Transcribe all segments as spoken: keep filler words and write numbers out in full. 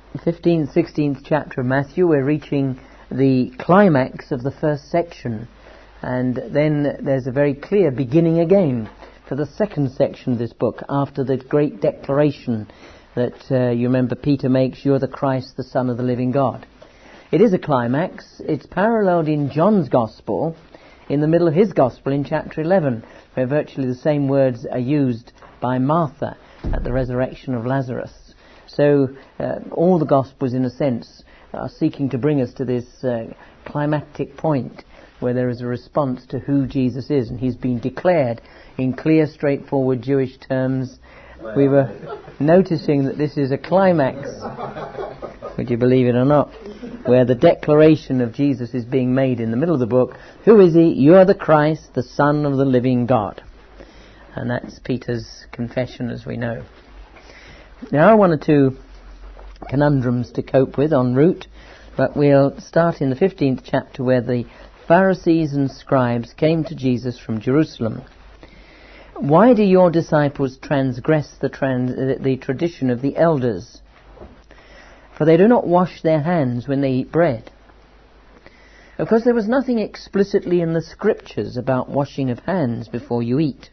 fifteenth, sixteenth chapter of Matthew. We're reaching the climax of the first section, and then there's a very clear beginning again for the second section of this book, after the great declaration that uh, you remember Peter makes, "You're the Christ, the Son of the living God." It is a climax. It's paralleled in John's Gospel, in the middle of his Gospel in chapter eleven, where virtually the same words are used by Martha at the resurrection of Lazarus. So uh, all the Gospels, in a sense, are seeking to bring us to this uh, climactic point where there is a response to who Jesus is, and he's been declared in clear, straightforward Jewish terms. We were noticing that this is a climax, would you believe it or not, where the declaration of Jesus is being made in the middle of the book. Who is he? "You are the Christ, the Son of the living God." And that's Peter's confession, as we know. Now, one or two conundrums to cope with en route, but we'll start in the fifteenth chapter, where the Pharisees and scribes came to Jesus from Jerusalem. "Why do your disciples transgress the, trans- the tradition of the elders? For they do not wash their hands when they eat bread." Of course, there was nothing explicitly in the scriptures about washing of hands before you eat.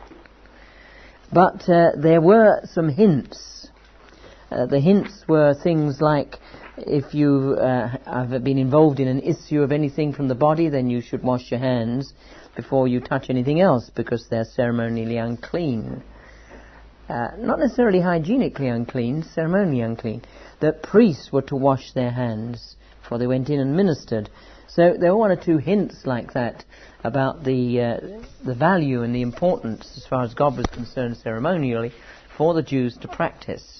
But uh, there were some hints. Uh, the hints were things like, if you uh, have been involved in an issue of anything from the body, then you should wash your hands before you touch anything else, because they're ceremonially unclean. Uh, not necessarily hygienically unclean, ceremonially unclean. The priests were to wash their hands before they went in and ministered. So there were one or two hints like that about the uh, the value and the importance, as far as God was concerned ceremonially, for the Jews to practice.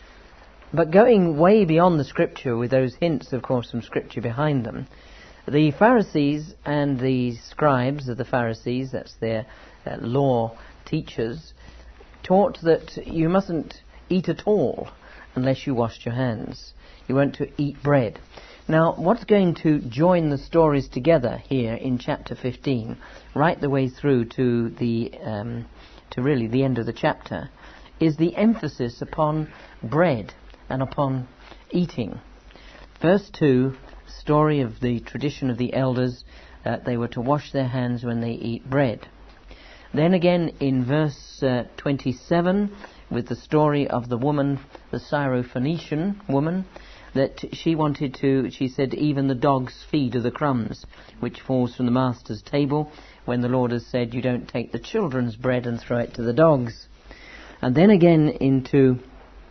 But going way beyond the scripture, with those hints, of course, from scripture behind them, the Pharisees and the scribes of the Pharisees, that's their uh, law teachers, taught that you mustn't eat at all unless you washed your hands. You weren't to eat bread. Now, what's going to join the stories together here in chapter fifteen, right the way through to the um, to really the end of the chapter, is the emphasis upon bread and upon eating. Verse two, story of the tradition of the elders, that uh, they were to wash their hands when they eat bread. Then again in verse uh, twenty-seven, with the story of the woman, the Syrophoenician woman, that she wanted to, she said, even the dogs feed of the crumbs which falls from the master's table, when the Lord has said, you don't take the children's bread and throw it to the dogs. And then again into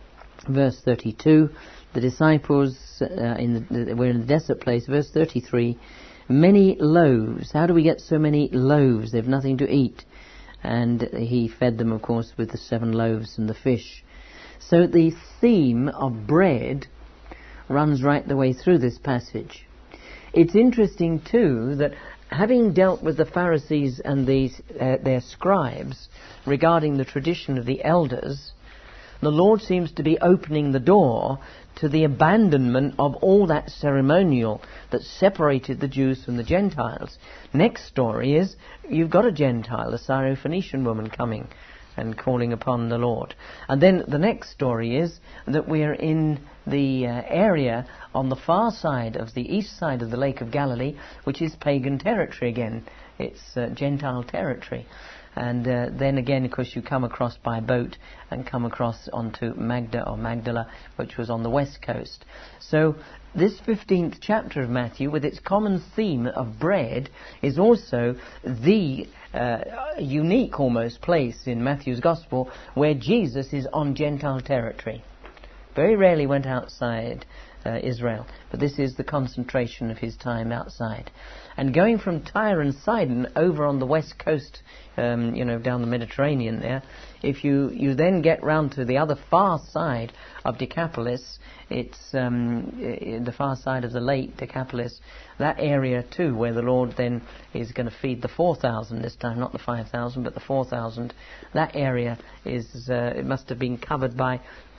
verse thirty-two, the disciples uh, in the, were in the desert place. Verse thirty-three, many loaves. How do we get so many loaves? They've nothing to eat. And he fed them, of course, with the seven loaves and the fish. So the theme of bread runs right the way through this passage. It's interesting, too, that having dealt with the Pharisees and the, uh, their scribes regarding the tradition of the elders, the Lord seems to be opening the door to the abandonment of all that ceremonial that separated the Jews from the Gentiles. Next story is, you've got a Gentile, a Syrophoenician woman coming and calling upon the Lord. And then the next story is that we are in the uh, area on the far side of the east side of the Lake of Galilee, which is pagan territory again. It's uh, Gentile territory. And uh, then again, of course, you come across by boat and come across onto Magda or Magdala, which was on the west coast. So this fifteenth chapter of Matthew, with its common theme of bread, is also the uh, unique almost place in Matthew's Gospel where Jesus is on Gentile territory. Very rarely went outside uh, Israel, but this is the concentration of his time outside. And going from Tyre and Sidon over on the west coast, um, you know, down the Mediterranean there, if you, you then get round to the other far side of Decapolis, it's um, the far side of the lake, Decapolis, that area too, where the Lord then is going to feed the four thousand this time, not the five thousand, but the four thousand. That area is, uh, it must have been covered by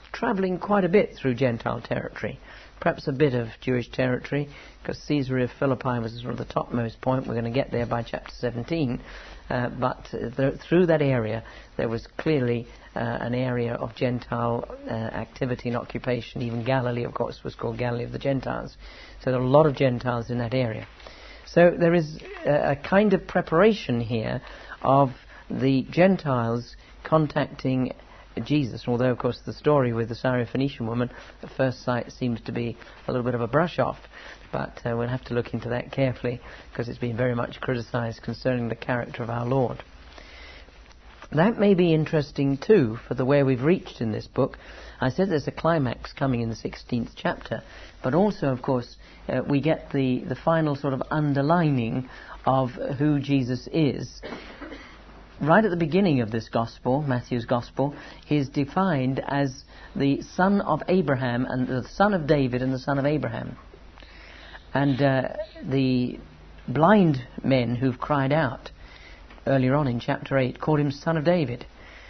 travelling quite a bit through Gentile territory. Perhaps a bit of Jewish territory, because Caesarea Philippi was sort of the topmost point. We're going to get there by chapter seventeen. Uh, but th- through that area, there was clearly uh, an area of Gentile uh, activity and occupation. Even Galilee, of course, was called Galilee of the Gentiles. So there are a lot of Gentiles in that area. So there is a, a kind of preparation here of the Gentiles contacting Jesus, although, of course, the story with the Syrophoenician woman at first sight seems to be a little bit of a brush-off, but uh, we'll have to look into that carefully, because it's been very much criticised concerning the character of our Lord. That may be interesting, too, for the way we've reached in this book. I said there's a climax coming in the sixteenth chapter, but also, of course, uh, we get the, the final sort of underlining of who Jesus is. Right at the beginning of this gospel, Matthew's gospel, he is defined as the son of Abraham and the son of David and the son of Abraham. And uh, the blind men who've cried out earlier on in chapter eight called him son of David.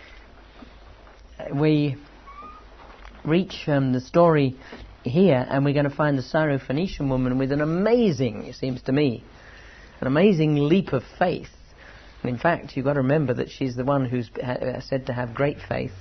We reach um, the story here, and we're going to find the Syrophoenician woman with an amazing, it seems to me, an amazing leap of faith. And in fact, you've got to remember that she's the one who's ha- said to have great faith.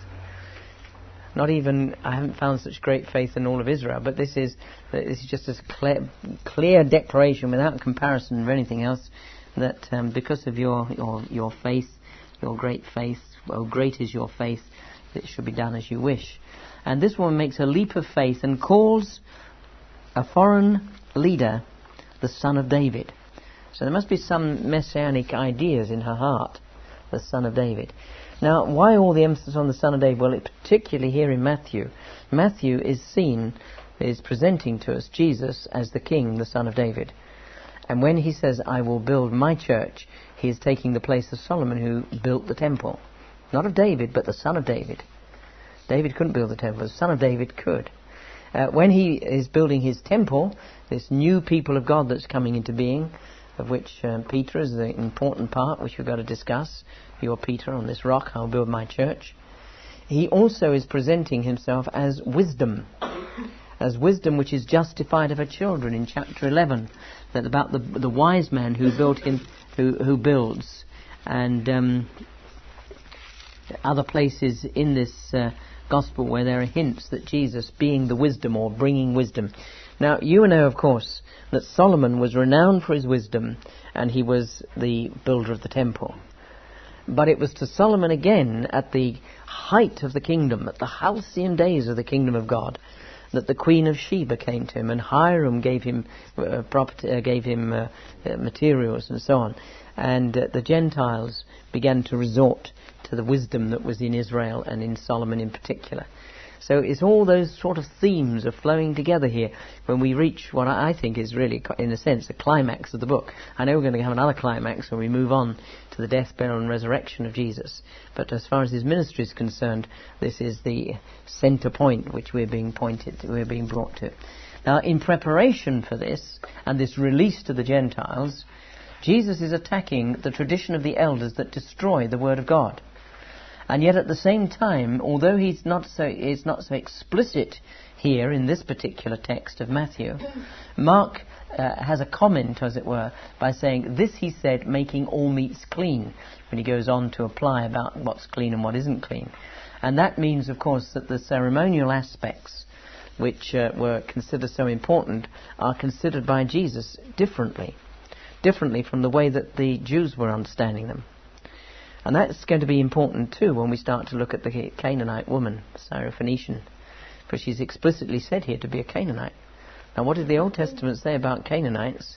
Not even, I haven't found such great faith in all of Israel, but this is this is just a clear, clear declaration without comparison or anything else, that um, because of your, your, your faith, your great faith, well, great is your faith, it should be done as you wish. And this woman makes a leap of faith and calls a foreign leader the son of David. So there must be some messianic ideas in her heart, the son of David. Now, why all the emphasis on the son of David? Well, it, particularly here in Matthew. Matthew is seen, is presenting to us Jesus as the king, the son of David. And when he says, I will build my church, he is taking the place of Solomon, who built the temple. Not of David, but the son of David. David couldn't build the temple, the son of David could. Uh, when he is building his temple, this new people of God that's coming into being, of which um, Peter is the important part, which we've got to discuss. You're Peter, on this rock I'll build my church. He also is presenting himself as wisdom, as wisdom which is justified of her children in chapter eleven, that about the the wise man who built him, who who builds, and um, other places in this uh, gospel where there are hints that Jesus being the wisdom or bringing wisdom. Now, you know, of course, that Solomon was renowned for his wisdom, and he was the builder of the temple. But it was to Solomon again, at the height of the kingdom, at the halcyon days of the kingdom of God, that the Queen of Sheba came to him, and Hiram gave him uh, property, uh, gave him uh, uh, materials and so on, and uh, the Gentiles began to resort to the wisdom that was in Israel and in Solomon in particular. So it's all those sort of themes are flowing together here when we reach what I think is really, in a sense, the climax of the book. I know we're going to have another climax when we move on to the death, burial and resurrection of Jesus. But as far as his ministry is concerned, this is the centre point which we're being pointed to, we're being brought to. Now, in preparation for this and this release to the Gentiles, Jesus is attacking the tradition of the elders that destroy the Word of God. And yet at the same time, although he's not so is not so explicit here in this particular text of Matthew, Mark uh, has a comment, as it were, by saying, this he said, making all meats clean, when he goes on to apply about what's clean and what isn't clean. And that means, of course, that the ceremonial aspects, which uh, were considered so important, are considered by Jesus differently, differently from the way that the Jews were understanding them. And that's going to be important too when we start to look at the Canaanite woman, Syrophoenician, for she's explicitly said here to be a Canaanite. Now, what did the Old Testament say about Canaanites?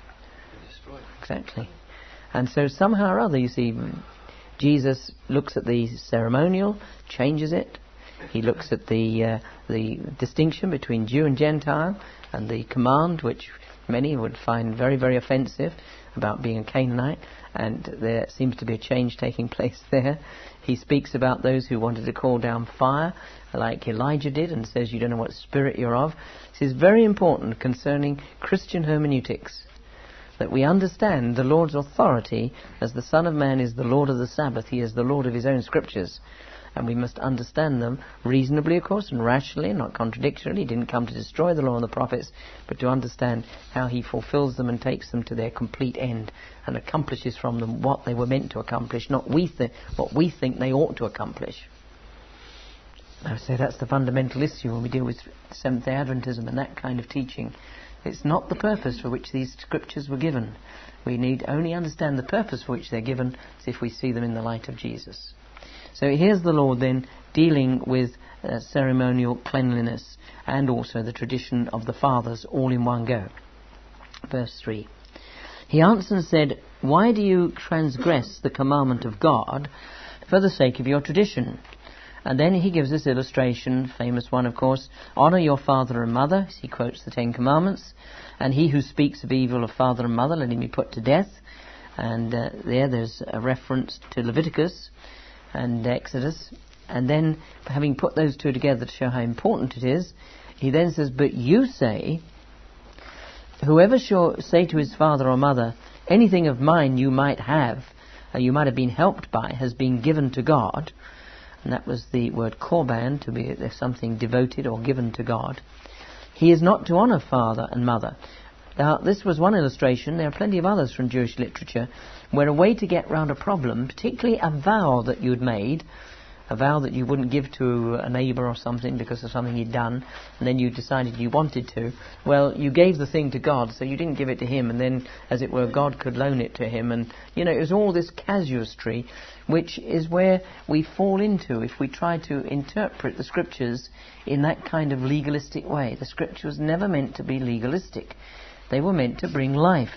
Exactly. And so somehow or other, you see, Jesus looks at the ceremonial, changes it. He looks at the uh, the distinction between Jew and Gentile, and the command, which many would find very, very offensive, about being a Canaanite, and there seems to be a change taking place there. He speaks about those who wanted to call down fire, like Elijah did, and says you don't know what spirit you're of. This is very important concerning Christian hermeneutics, that we understand the Lord's authority as the Son of Man is the Lord of the Sabbath. He is the Lord of his own scriptures. and we must understand them reasonably, of course, and rationally, not contradictorily. He didn't come to destroy the law and the prophets, but to understand how he fulfills them and takes them to their complete end and accomplishes from them what they were meant to accomplish, not we th- what we think they ought to accomplish. I say that's the fundamental issue when we deal with Seventh-day Adventism and that kind of teaching. It's not the purpose for which these scriptures were given. We need only understand the purpose for which they're given as if we see them in the light of Jesus. So here's the Lord then dealing with uh, ceremonial cleanliness and also the tradition of the fathers all in one go. Verse three. He answered and said, "Why do you transgress the commandment of God for the sake of your tradition?" And then he gives this illustration, famous one of course, "Honour your father and mother," he quotes the Ten Commandments, "and he who speaks of evil of father and mother, let him be put to death." And uh, there there's a reference to Leviticus and Exodus. And then, having put those two together to show how important it is, he then says, "But you say, whoever shall say to his father or mother, anything of mine you might have, uh, you might have been helped by, has been given to God," and that was the word korban, to be something devoted or given to God, "he is not to honour father and mother." Now, this was one illustration. There are plenty of others from Jewish literature where a way to get round a problem, particularly a vow that you'd made, a vow that you wouldn't give to a neighbour or something because of something he'd done, and then you decided you wanted to, well, you gave the thing to God, so you didn't give it to him, and then, as it were, God could loan it to him, and, you know, it was all this casuistry, which is where we fall into if we try to interpret the Scriptures in that kind of legalistic way. The Scripture was never meant to be legalistic. They were meant to bring life.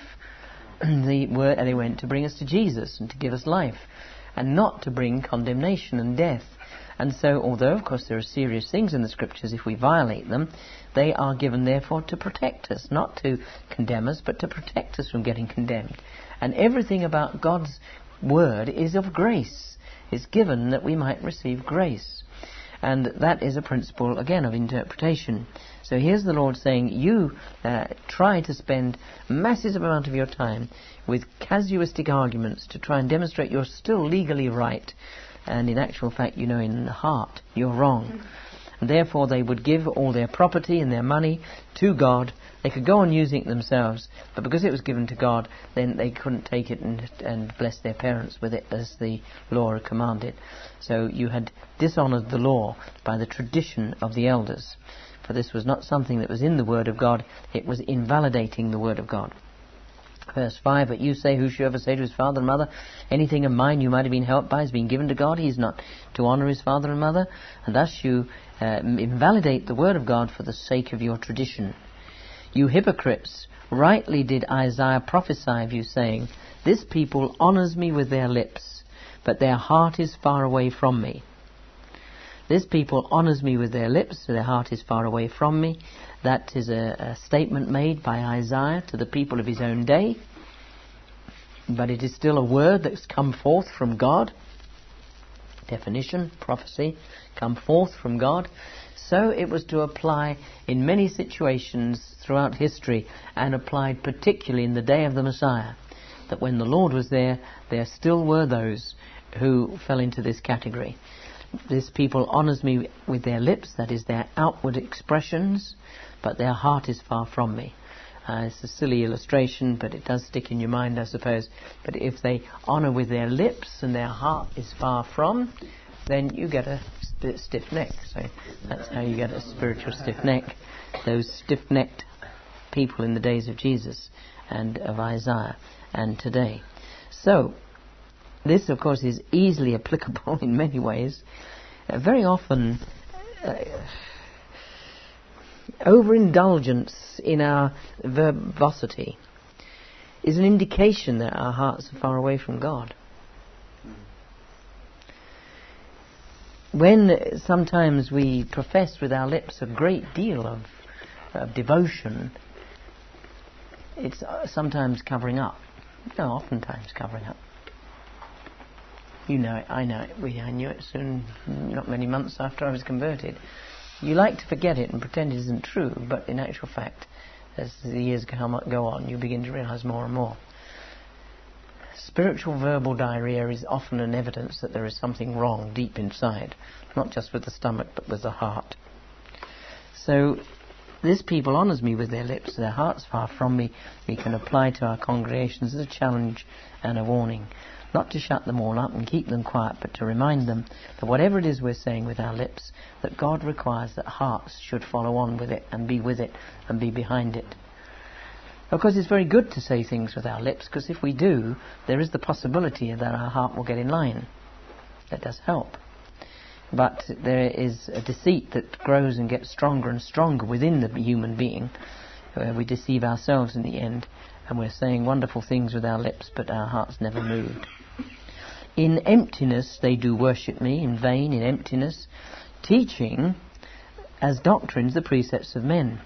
They were, they were meant to bring us to Jesus and to give us life, and not to bring condemnation and death. And so, although, of course, there are serious things in the Scriptures if we violate them, they are given, therefore, to protect us, not to condemn us, but to protect us from getting condemned. And everything about God's Word is of grace. It's given that we might receive grace. And that is a principle, again, of interpretation. So here's the Lord saying, you uh, try to spend massive amount of your time with casuistic arguments to try and demonstrate you're still legally right, and in actual fact, you know, in the heart, you're wrong. And therefore, they would give all their property and their money to God. They could go on using it themselves, but because it was given to God, then they couldn't take it and, and bless their parents with it as the law had commanded. So you had dishonoured the law by the tradition of the elders. For this was not something that was in the Word of God, it was invalidating the Word of God. Verse five, "But you say, whosoever say to his father and mother, anything of mine you might have been helped by has been given to God, he is not to honour his father and mother, and thus you uh, invalidate the Word of God for the sake of your tradition. You hypocrites, rightly did Isaiah prophesy of you, saying, this people honours me with their lips, but their heart is far away from me. This people honours me with their lips, so their heart is far away from me." That is a, a statement made by Isaiah to the people of his own day. But it is still a word that's come forth from God. Definition, prophecy, come forth from God. So it was to apply in many situations throughout history, and applied particularly in the day of the Messiah. That when the Lord was there, there still were those who fell into this category. This people honours me with their lips, that is their outward expressions, but their heart is far from me. Uh, it's a silly illustration, but it does stick in your mind, I suppose. But if they honour with their lips and their heart is far from, then you get a st- stiff neck. So that's how you get a spiritual stiff neck. Those stiff-necked people in the days of Jesus and of Isaiah and today. So, this, of course, is easily applicable in many ways. Uh, very often, uh, overindulgence in our verbosity is an indication that our hearts are far away from God. When sometimes we profess with our lips a great deal of, of devotion, it's uh, sometimes covering up. No, oftentimes covering up. You know it, I know it, we, I knew it soon, not many months after I was converted. You like to forget it and pretend it isn't true, but in actual fact, as the years go on, you begin to realise more and more. spiritual verbal diarrhea is often an evidence that there is something wrong deep inside, not just with the stomach but with the heart. So this people honours me with their lips, their hearts far from me. We can apply to our congregations as a challenge and a warning, not to shut them all up and keep them quiet, but to remind them that whatever it is we're saying with our lips, that God requires that hearts should follow on with it and be with it and be behind it. Of course, it's very good to say things with our lips, because if we do, there is the possibility that our heart will get in line. That does help. But there is a deceit that grows and gets stronger and stronger within the human being, where we deceive ourselves in the end, and we're saying wonderful things with our lips, but our heart's never moved. In emptiness they do worship me, in vain, in emptiness, teaching as doctrines the precepts of men.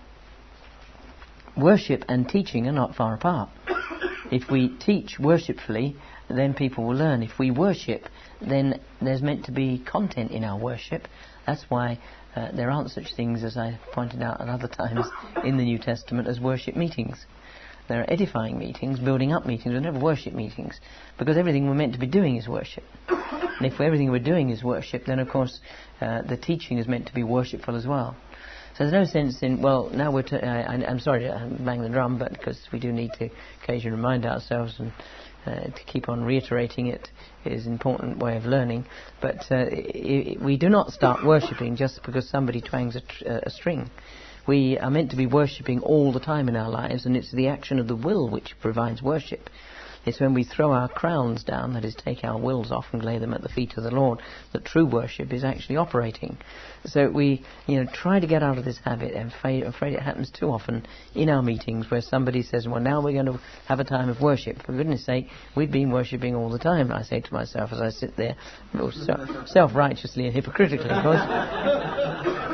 Worship and teaching are not far apart. If we teach worshipfully, then people will learn. If we worship, then there's meant to be content in our worship. That's why uh, there aren't such things, as I pointed out at other times in the New Testament, as worship meetings. There are edifying meetings, building up meetings, but never worship meetings, because everything we're meant to be doing is worship. And if everything we're doing is worship, then of course uh, the teaching is meant to be worshipful as well. So there's no sense in, well, now we're, t- I, I'm sorry to bang the drum, but because we do need to occasionally remind ourselves, and uh, to keep on reiterating it is an important way of learning. But uh, I, I, we do not start worshipping just because somebody twangs a, tr- a string. We are meant to be worshipping all the time in our lives, and it's the action of the will which provides worship. It's when we throw our crowns down, that is, take our wills off and lay them at the feet of the Lord, that true worship is actually operating. So we, you know, try to get out of this habit. I'm afraid, afraid it happens too often in our meetings, where somebody says, well, now we're going to have a time of worship. For goodness sake, we've been worshipping all the time, I say to myself as I sit there, self-righteously and hypocritically, of course.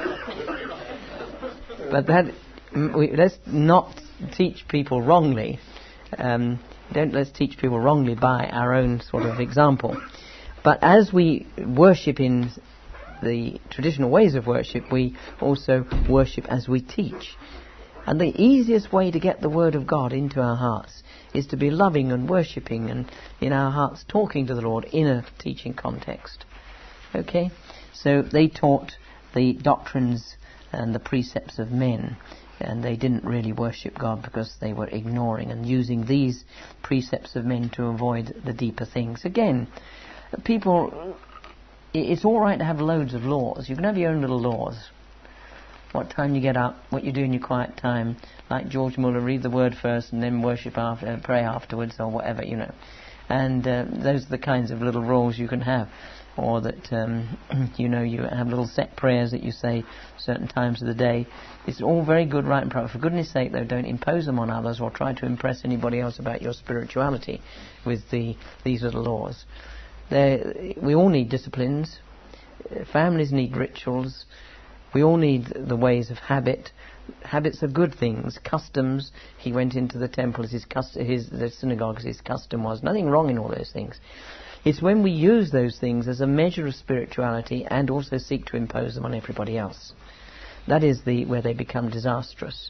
But that, we, let's not teach people wrongly. Um, don't let's teach people wrongly by our own sort of example. But as we worship in the traditional ways of worship, we also worship as we teach. And the easiest way to get the Word of God into our hearts is to be loving and worshipping, and in our hearts talking to the Lord in a teaching context. Okay? So they taught the doctrines and the precepts of men, and they didn't really worship God because they were ignoring and using these precepts of men to avoid the deeper things. Again, people, it's all right to have loads of laws. You can have your own little laws. What time you get up, what you do in your quiet time, like George Muller, read the Word first and then worship after, uh, pray afterwards, or whatever, you know. And uh, those are the kinds of little rules you can have. Or that, um, you know, you have little set prayers that you say certain times of the day. It's all very good, right and proper. For goodness sake, though, don't impose them on others or try to impress anybody else about your spirituality with the these little laws. They're, we all need disciplines. Families need rituals. We all need the ways of habit. Habits are good things. Customs. He went into the temple as his, cust- his the synagogue as his custom was. Nothing wrong in all those things. It's when we use those things as a measure of spirituality and also seek to impose them on everybody else. That is the where they become disastrous.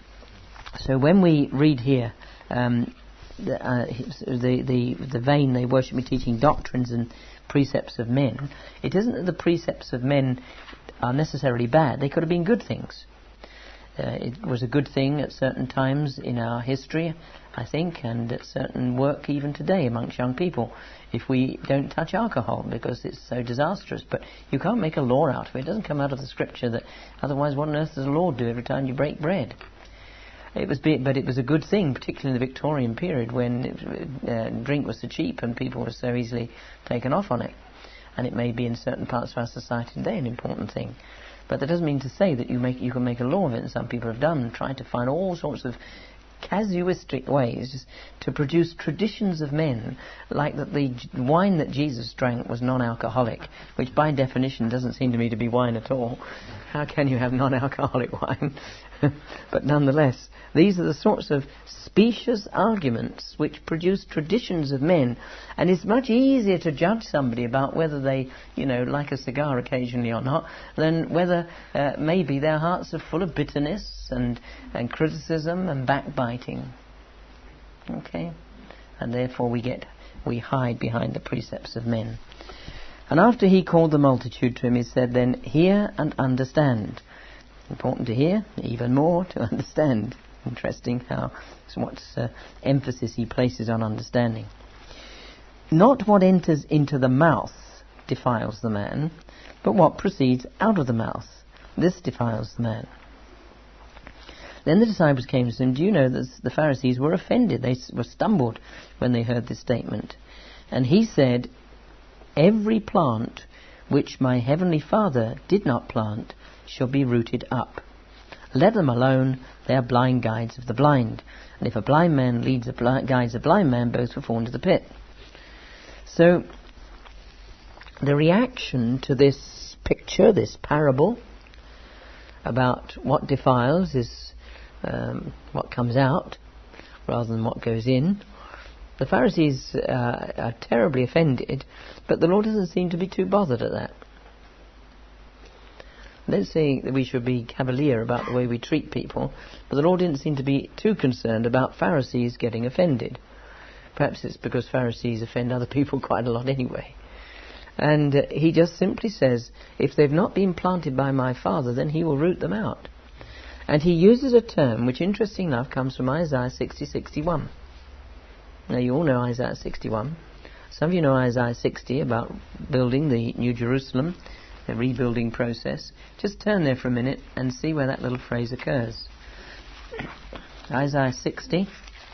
So when we read here, um, the, uh, the, the, the vain, they worship me, teaching doctrines and precepts of men, it isn't that the precepts of men are necessarily bad. They could have been good things. Uh, it was a good thing at certain times in our history, I think, and at certain work even today amongst young people, if we don't touch alcohol because it's so disastrous. But you can't make a law out of it. It doesn't come out of the scripture that otherwise what on earth does the Lord do every time you break bread? It was, be, but it was a good thing, particularly in the Victorian period when it, uh, drink was so cheap and people were so easily taken off on it. And it may be in certain parts of our society today an important thing. But that doesn't mean to say that you make you can make a law of it, and some people have done, and tried to find all sorts of casuistic ways to produce traditions of men, like that the wine that Jesus drank was non-alcoholic, which by definition doesn't seem to me to be wine at all. How can you have non-alcoholic wine? But nonetheless, these are the sorts of specious arguments which produce traditions of men, and it's much easier to judge somebody about whether they, you know, like a cigar occasionally or not, than whether uh, maybe their hearts are full of bitterness and, and criticism and backbiting. Okay? And therefore we get we hide behind the precepts of men. And after he called the multitude to him, he said, then hear and understand. Important to hear, even more to understand. Interesting how so what uh, emphasis he places on understanding. Not what enters into the mouth defiles the man, but what proceeds out of the mouth. This defiles the man. Then the disciples came to him. Do you know that the Pharisees were offended? They were stumbled when they heard this statement. And he said, every plant which my heavenly Father did not plant shall be rooted up. Let them alone, they are blind guides of the blind. And if a blind man leads a blind, guides a blind man, both will fall into the pit. So, the reaction to this picture, this parable, about what defiles is um, what comes out, rather than what goes in. The Pharisees uh, are terribly offended, but the Lord doesn't seem to be too bothered at that. Let's say that we should be cavalier about the way we treat people, but the Lord didn't seem to be too concerned about Pharisees getting offended. Perhaps it's because Pharisees offend other people quite a lot anyway. And uh, he just simply says, if they've not been planted by my Father, then he will root them out. And he uses a term which, interesting enough, comes from Isaiah sixty sixty-one. Now, you all know Isaiah sixty-one. Some of you know Isaiah sixty, about building the New Jerusalem, the rebuilding process. Just turn there for a minute and see where that little phrase occurs. Isaiah sixty.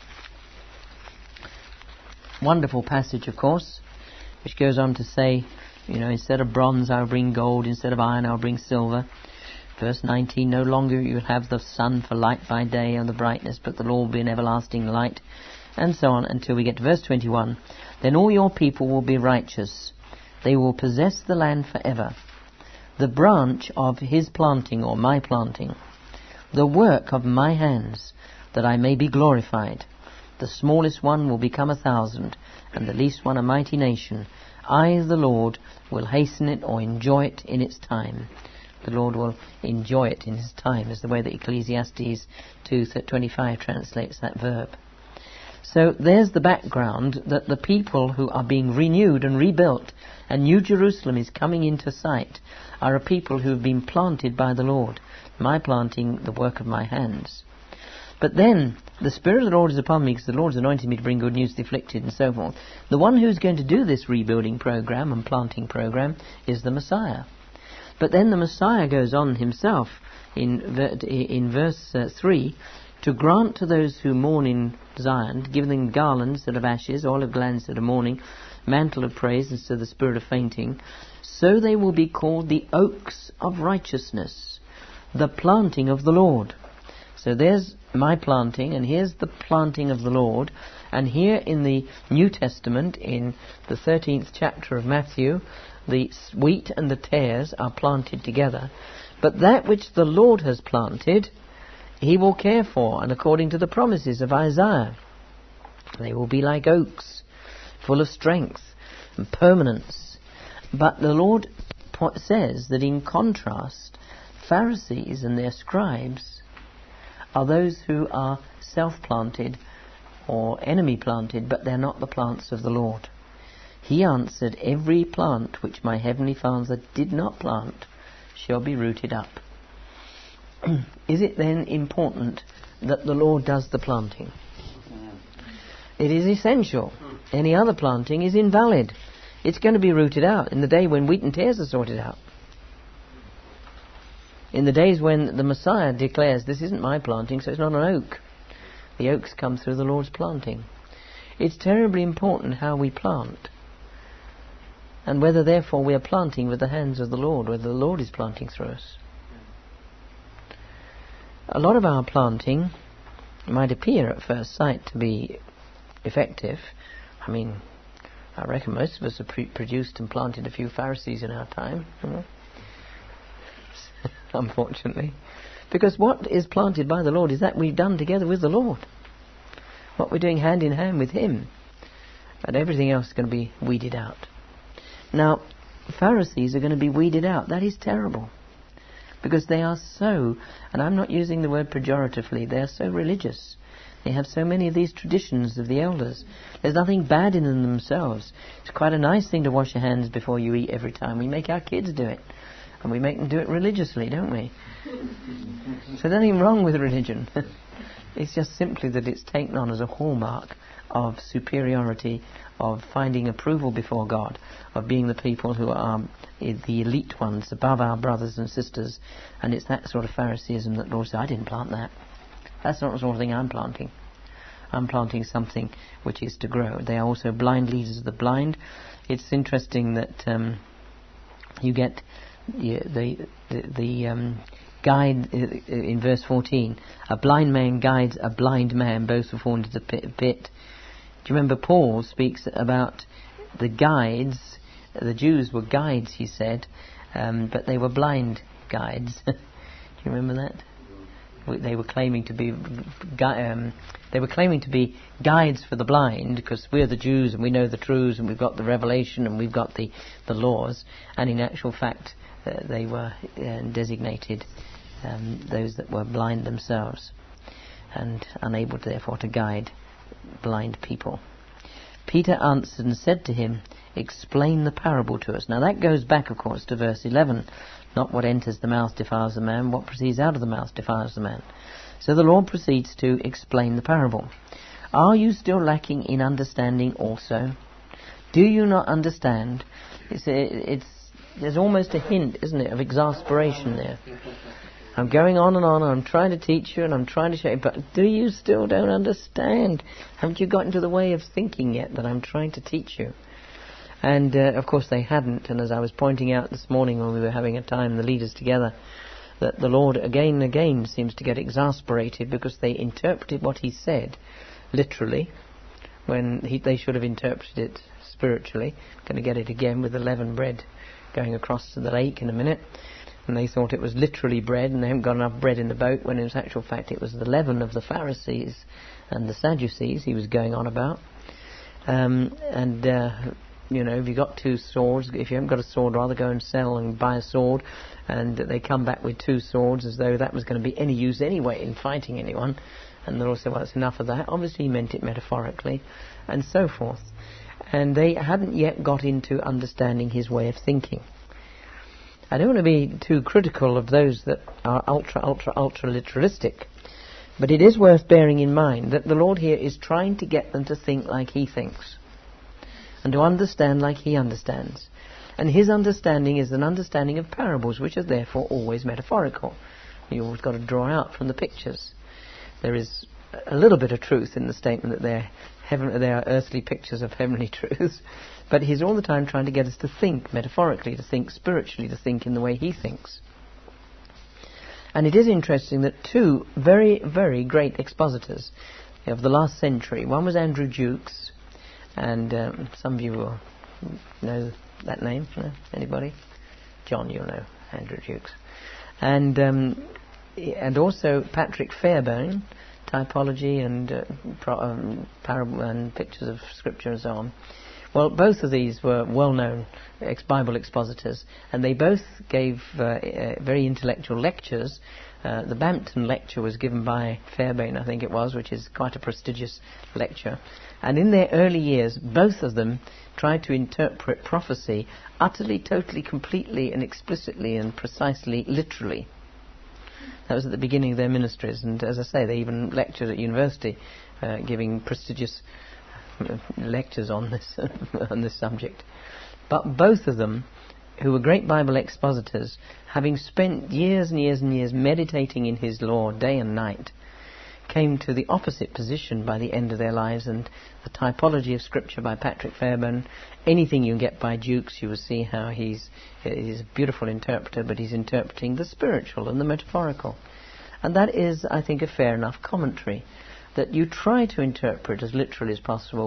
Wonderful passage, of course, which goes on to say, you know, instead of bronze I'll bring gold, instead of iron I'll bring silver. Verse nineteen, no longer you'll have the sun for light by day and the brightness, but the Lord will be an everlasting light. And so on until we get to verse twenty-one. Then all your people will be righteous. They will possess the land forever. The branch of his planting, or my planting. The work of my hands, that I may be glorified. The smallest one will become a thousand, and the least one a mighty nation. I, the Lord, will hasten it or enjoy it in its time. The Lord will enjoy it in his time, is the way that Ecclesiastes two twenty-five translates that verb. So there's the background, that the people who are being renewed and rebuilt, and New Jerusalem is coming into sight, are a people who have been planted by the Lord. My planting, the work of my hands. But then, the Spirit of the Lord is upon me, because the Lord has anointed me to bring good news to the afflicted, and so forth. The one who's going to do this rebuilding program and planting program is the Messiah. But then the Messiah goes on himself in, in verse uh, three, to grant to those who mourn in Zion, to give them garlands instead of ashes, olive glands instead of mourning, mantle of praise instead of the spirit of fainting. So they will be called the oaks of righteousness, the planting of the Lord. So there's my planting, and here's the planting of the Lord. And here in the New Testament, in the thirteenth chapter of Matthew, the wheat and the tares are planted together. But that which the Lord has planted, he will care for, and according to the promises of Isaiah, they will be like oaks, full of strength and permanence. But the Lord po- says that in contrast, Pharisees and their scribes are those who are self-planted or enemy-planted, but they're not the plants of the Lord. He answered, every plant which my heavenly Father did not plant shall be rooted up. Is it then important that the Lord does the planting? It is essential. Any other planting is invalid. It's going to be rooted out in the day when wheat and tares are sorted out. In the days when the Messiah declares, this isn't my planting, so it's not an oak. The oaks come through the Lord's planting. It's terribly important how we plant, and whether therefore we are planting with the hands of the Lord, whether the Lord is planting through us. A lot of our planting might appear at first sight to be effective. I mean, I reckon most of us have pre- produced and planted a few Pharisees in our time, you know? Unfortunately. Because what is planted by the Lord is that we've done together with the Lord. What we're doing hand in hand with Him. And everything else is going to be weeded out. Now, Pharisees are going to be weeded out. That is terrible. Because they are so, and I'm not using the word pejoratively, they are so religious. They have so many of these traditions of the elders. There's nothing bad in them themselves. It's quite a nice thing to wash your hands before you eat every time. We make our kids do it. And we make them do it religiously, don't we? So there's nothing wrong with religion. It's just simply that it's taken on as a hallmark of superiority, of finding approval before God, of being the people who are the elite ones above our brothers and sisters. And it's that sort of Phariseeism that Lord said, I didn't plant that. That's not the sort of thing I'm planting. I'm planting something which is to grow. They are also blind leaders of the blind. It's interesting that um, you get the the, the, the um, guide in verse fourteen. A blind man guides a blind man, both will fall into the pit. pit. Do you remember Paul speaks about the guides? The Jews were guides, he said, um, but they were blind guides. Do you remember that? They were claiming to be um, they were claiming to be guides for the blind, because we're the Jews and we know the truths and we've got the revelation and we've got the, the laws. And in actual fact, uh, they were uh, designated um, those that were blind themselves and unable, therefore, to guide blind people. Peter answered and said to him, explain the parable to us. Now that goes back, of course, to verse eleven. Not what enters the mouth defiles the man, what proceeds out of the mouth defiles the man. So the Lord proceeds to explain the parable. Are you still lacking in understanding also? Do you not understand? It's, it's there's almost a hint, isn't it, of exasperation there. I'm going on and on, and I'm trying to teach you, and I'm trying to show you, but do you still don't understand? Haven't you got into the way of thinking yet that I'm trying to teach you? And, uh, of course, they hadn't. And as I was pointing out this morning when we were having a time, the leaders together, that the Lord again and again seems to get exasperated because they interpreted what he said literally when he, they should have interpreted it spiritually. Going to get it again with the leavened bread going across to the lake in a minute. And they thought it was literally bread, and they haven't got enough bread in the boat, when in actual fact it was the leaven of the Pharisees and the Sadducees he was going on about. Um, and... Uh, You know, if you've got two swords, if you haven't got a sword, rather go and sell and buy a sword. And they come back with two swords as though that was going to be any use anyway in fighting anyone. And they'll say, well, it's enough of that. Obviously he meant it metaphorically, and so forth. And they hadn't yet got into understanding his way of thinking. I don't want to be too critical of those that are ultra, ultra, ultra literalistic. But it is worth bearing in mind that the Lord here is trying to get them to think like he thinks, and to understand like he understands. And his understanding is an understanding of parables, which are therefore always metaphorical. You've always got to draw out from the pictures. There is a little bit of truth in the statement that they're heaven, they are earthly pictures of heavenly truths, but he's all the time trying to get us to think metaphorically, to think spiritually, to think in the way he thinks. And it is interesting that two very, very great expositors of the last century, one was Andrew Jukes, and um, some of you will know that name. No? Anybody? John, you'll know Andrew Jukes. And um, and also Patrick Fairbairn, typology and uh, pro- um, parable and pictures of scripture and so on. Well, both of these were well-known ex-Bible expositors, and they both gave uh, uh, very intellectual lectures. Uh, the Bampton lecture was given by Fairbairn, I think it was, which is quite a prestigious lecture. And in their early years, both of them tried to interpret prophecy utterly, totally, completely, and explicitly and precisely, literally. That was at the beginning of their ministries, and as I say, they even lectured at university, uh, giving prestigious lectures on this on this subject. But both of them, who were great Bible expositors, having spent years and years and years meditating in his law day and night, came to the opposite position by the end of their lives. And the typology of Scripture by Patrick Fairbairn, anything you can get by Jukes, you will see how he's, he's a beautiful interpreter, but he's interpreting the spiritual and the metaphorical. And that is, I think, a fair enough commentary, that you try to interpret as literally as possible, but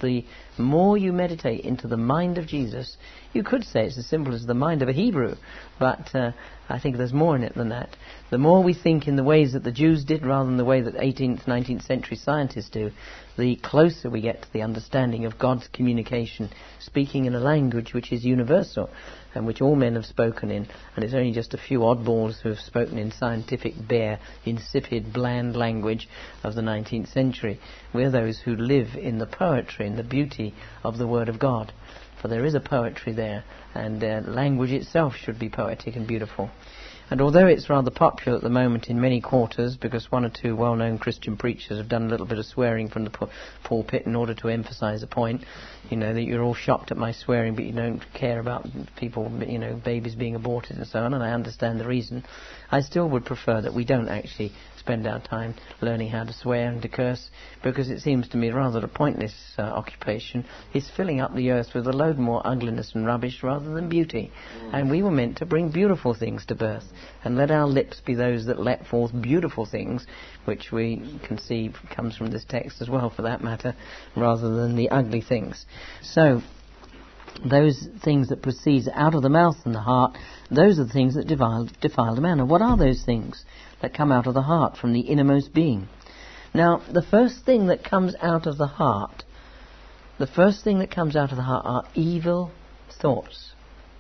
the more you meditate into the mind of Jesus, you could say it's as simple as the mind of a Hebrew, but uh, I think there's more in it than that. The more we think in the ways that the Jews did rather than the way that eighteenth, nineteenth century scientists do, the closer we get to the understanding of God's communication, speaking in a language which is universal and which all men have spoken in, and it's only just a few oddballs who have spoken in scientific, bare, insipid, bland language of the nineteenth century. We're those who live in the poetry and the beauty of the Word of God. For there is a poetry there, and uh, language itself should be poetic and beautiful. And although it's rather popular at the moment in many quarters, because one or two well-known Christian preachers have done a little bit of swearing from the pu- pulpit in order to emphasize a point, you know, that you're all shocked at my swearing, but you don't care about people, you know, babies being aborted and so on, and I understand the reason. I still would prefer that we don't actually spend our time learning how to swear and to curse, because it seems to me rather a pointless uh, occupation. It's filling up the earth with a load more ugliness and rubbish rather than beauty. Mm. And we were meant to bring beautiful things to birth, and let our lips be those that let forth beautiful things, which we can see comes from this text as well, for that matter, rather than the ugly things. So those things that proceed out of the mouth and the heart, those are the things that defile, defile the man. And what are those things that come out of the heart from the innermost being? Now, the first thing that comes out of the heart, the first thing that comes out of the heart are evil thoughts.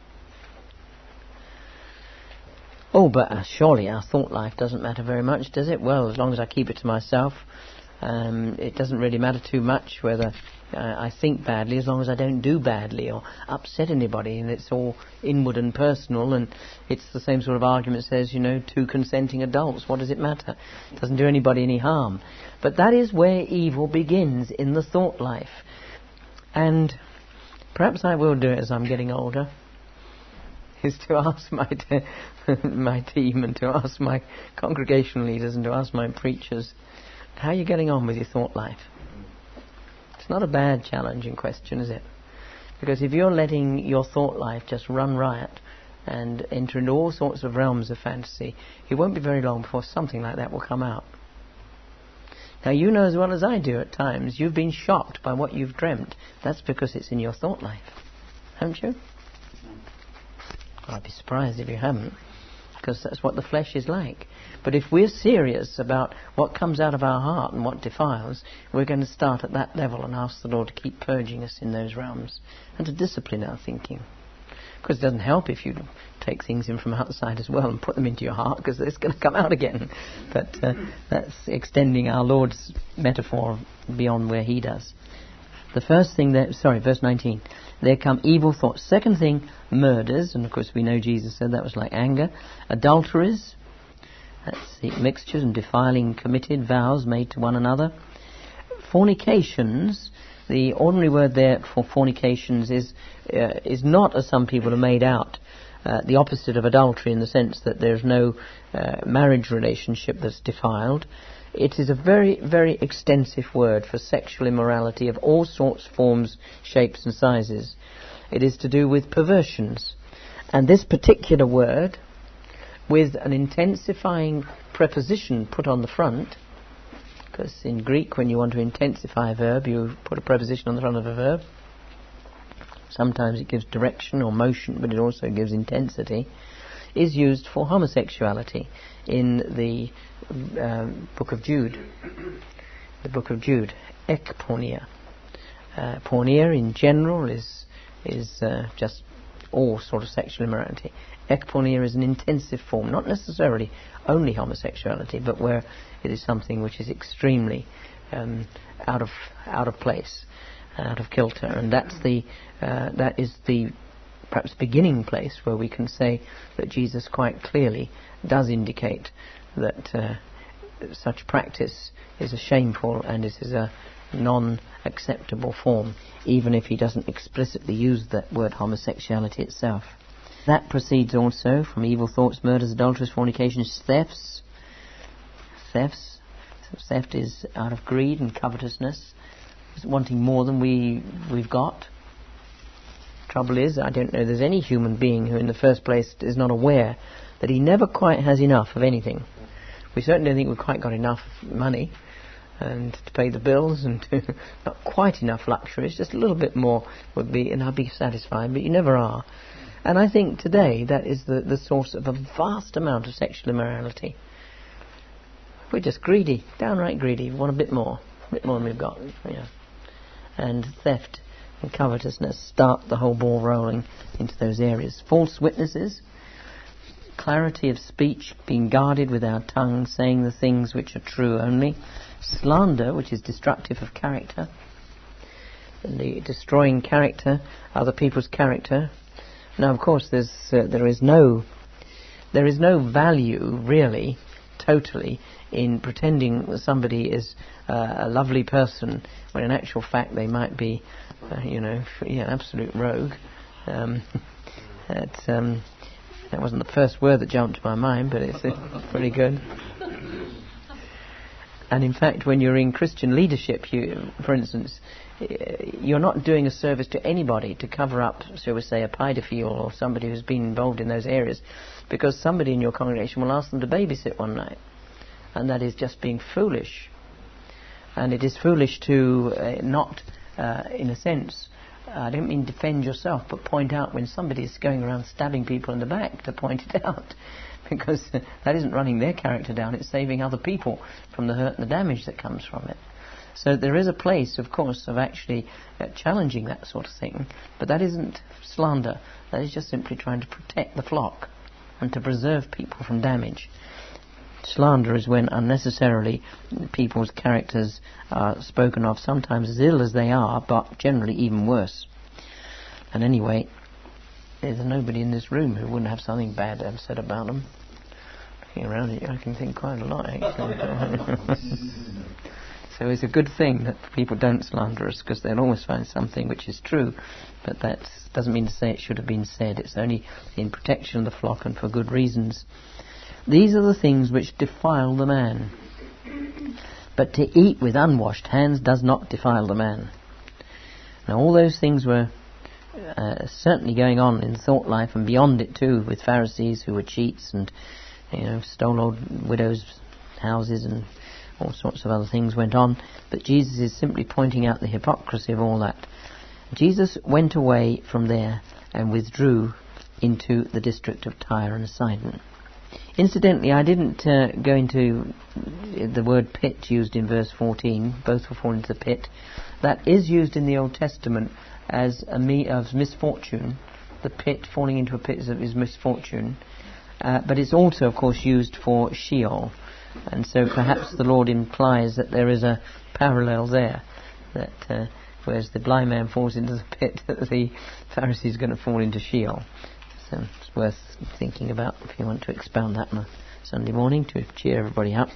Oh, but uh, surely our thought life doesn't matter very much, does it? Well, as long as I keep it to myself, um, it doesn't really matter too much whether uh, I think badly, as long as I don't do badly or upset anybody, and it's all inward and personal. And it's the same sort of argument that says, you know, two consenting adults, what does it matter? It doesn't do anybody any harm. But that is where evil begins, in the thought life. And perhaps I will do it as I'm getting older, is to ask my t- my team and to ask my congregational leaders and to ask my preachers, how are you getting on with your thought life? It's not a bad challenging question, is it? Because if you're letting your thought life just run riot and enter into all sorts of realms of fantasy, it won't be very long before something like that will come out. Now, you know as well as I do at times, you've been shocked by what you've dreamt. That's because it's in your thought life. Haven't you? I'd be surprised if you haven't, because that's what the flesh is like. But if we're serious about what comes out of our heart and what defiles, we're going to start at that level and ask the Lord to keep purging us in those realms and to discipline our thinking. Because it doesn't help if you take things in from outside as well and put them into your heart, because it's going to come out again. But uh, that's extending our Lord's metaphor beyond where he does. The first thing that, sorry, verse nineteen, there come evil thoughts. Second thing, murders, and of course we know Jesus said that was like anger. Adulteries, that's the mixtures and defiling committed vows made to one another. Fornications, the ordinary word there for fornications is uh, is not, as some people have made out, uh, the opposite of adultery, in the sense that there's no uh, marriage relationship that's defiled. It is a very, very extensive word for sexual immorality of all sorts, forms, shapes and sizes. It is to do with perversions. And this particular word, with an intensifying preposition put on the front, because in Greek when you want to intensify a verb, you put a preposition on the front of a verb. Sometimes it gives direction or motion, but it also gives intensity, is used for homosexuality in the um, book of Jude. The book of Jude, ekporneia. Uh, porneia in general is is uh, just all sort of sexual immorality. Ekporneia is an intensive form, not necessarily only homosexuality, but where it is something which is extremely um, out of out of place, out of kilter, and that's the uh, that is the perhaps beginning place where we can say that Jesus quite clearly does indicate that uh, such practice is a shameful and it is a non-acceptable form, even if he doesn't explicitly use that word homosexuality itself. That proceeds also from evil thoughts, murders, adulteries, fornications, thefts. Thefts. So theft is out of greed and covetousness, wanting more than we, we've got. Trouble is, I don't know there's any human being who in the first place is not aware that he never quite has enough of anything. We certainly don't think we've quite got enough money. and to pay the bills, and to not quite enough luxuries, just a little bit more would be, and I'd be satisfied, but you never are. And I think today that is the, the source of a vast amount of sexual immorality. We're just greedy, downright greedy. We want a bit more, a bit more than we've got. Yeah. And theft and covetousness start the whole ball rolling into those areas. False witnesses, clarity of speech, being guarded with our tongue, saying the things which are true only. Slander, which is destructive of character. And the destroying character, other people's character. Now, of course, there's uh, there is no there is no value really, totally, in pretending that somebody is uh, a lovely person when in actual fact they might be, uh, you know, yeah, absolute rogue. Um, that, um, that wasn't the first word that jumped to my mind, but it's uh, pretty good. And in fact, when you're in Christian leadership, you, for instance, you're not doing a service to anybody to cover up, shall we say, a paedophile or somebody who's been involved in those areas, because somebody in your congregation will ask them to babysit one night. And that is just being foolish. And it is foolish to uh, not, uh, in a sense, I don't mean defend yourself, but point out when somebody is going around stabbing people in the back, to point it out. Because uh, that isn't running their character down, it's saving other people from the hurt and the damage that comes from it. So there is a place, of course, of actually uh, challenging that sort of thing, but that isn't slander. That is just simply trying to protect the flock and to preserve people from damage. Slander is when unnecessarily people's characters are spoken of, sometimes as ill as they are, but generally even worse. And anyway, there's nobody in this room who wouldn't have something bad to have said about them. Looking around at you, I can think quite a lot, actually. So it's a good thing that people don't slander us, because they'll always find something which is true, but that doesn't mean to say it should have been said. It's only in protection of the flock and for good reasons. These are the things which defile the man. But to eat with unwashed hands does not defile the man. Now all those things were uh, certainly going on in thought life, and beyond it too, with Pharisees who were cheats and, you know, stole old widows' houses and all sorts of other things went on. But Jesus is simply pointing out the hypocrisy of all that. Jesus went away from there and withdrew into the district of Tyre and Sidon. Incidentally, I didn't uh, go into the word pit used in verse fourteen. Both will fall into the pit. That is used in the Old Testament as a me of misfortune. The pit, falling into a pit, is, is misfortune. Uh, but it's also, of course, used for Sheol. And so perhaps the Lord implies that there is a parallel there. That uh, whereas the blind man falls into the pit, that the Pharisee is going to fall into Sheol. So it's worth thinking about if you want to expound that on a Sunday morning to cheer everybody up.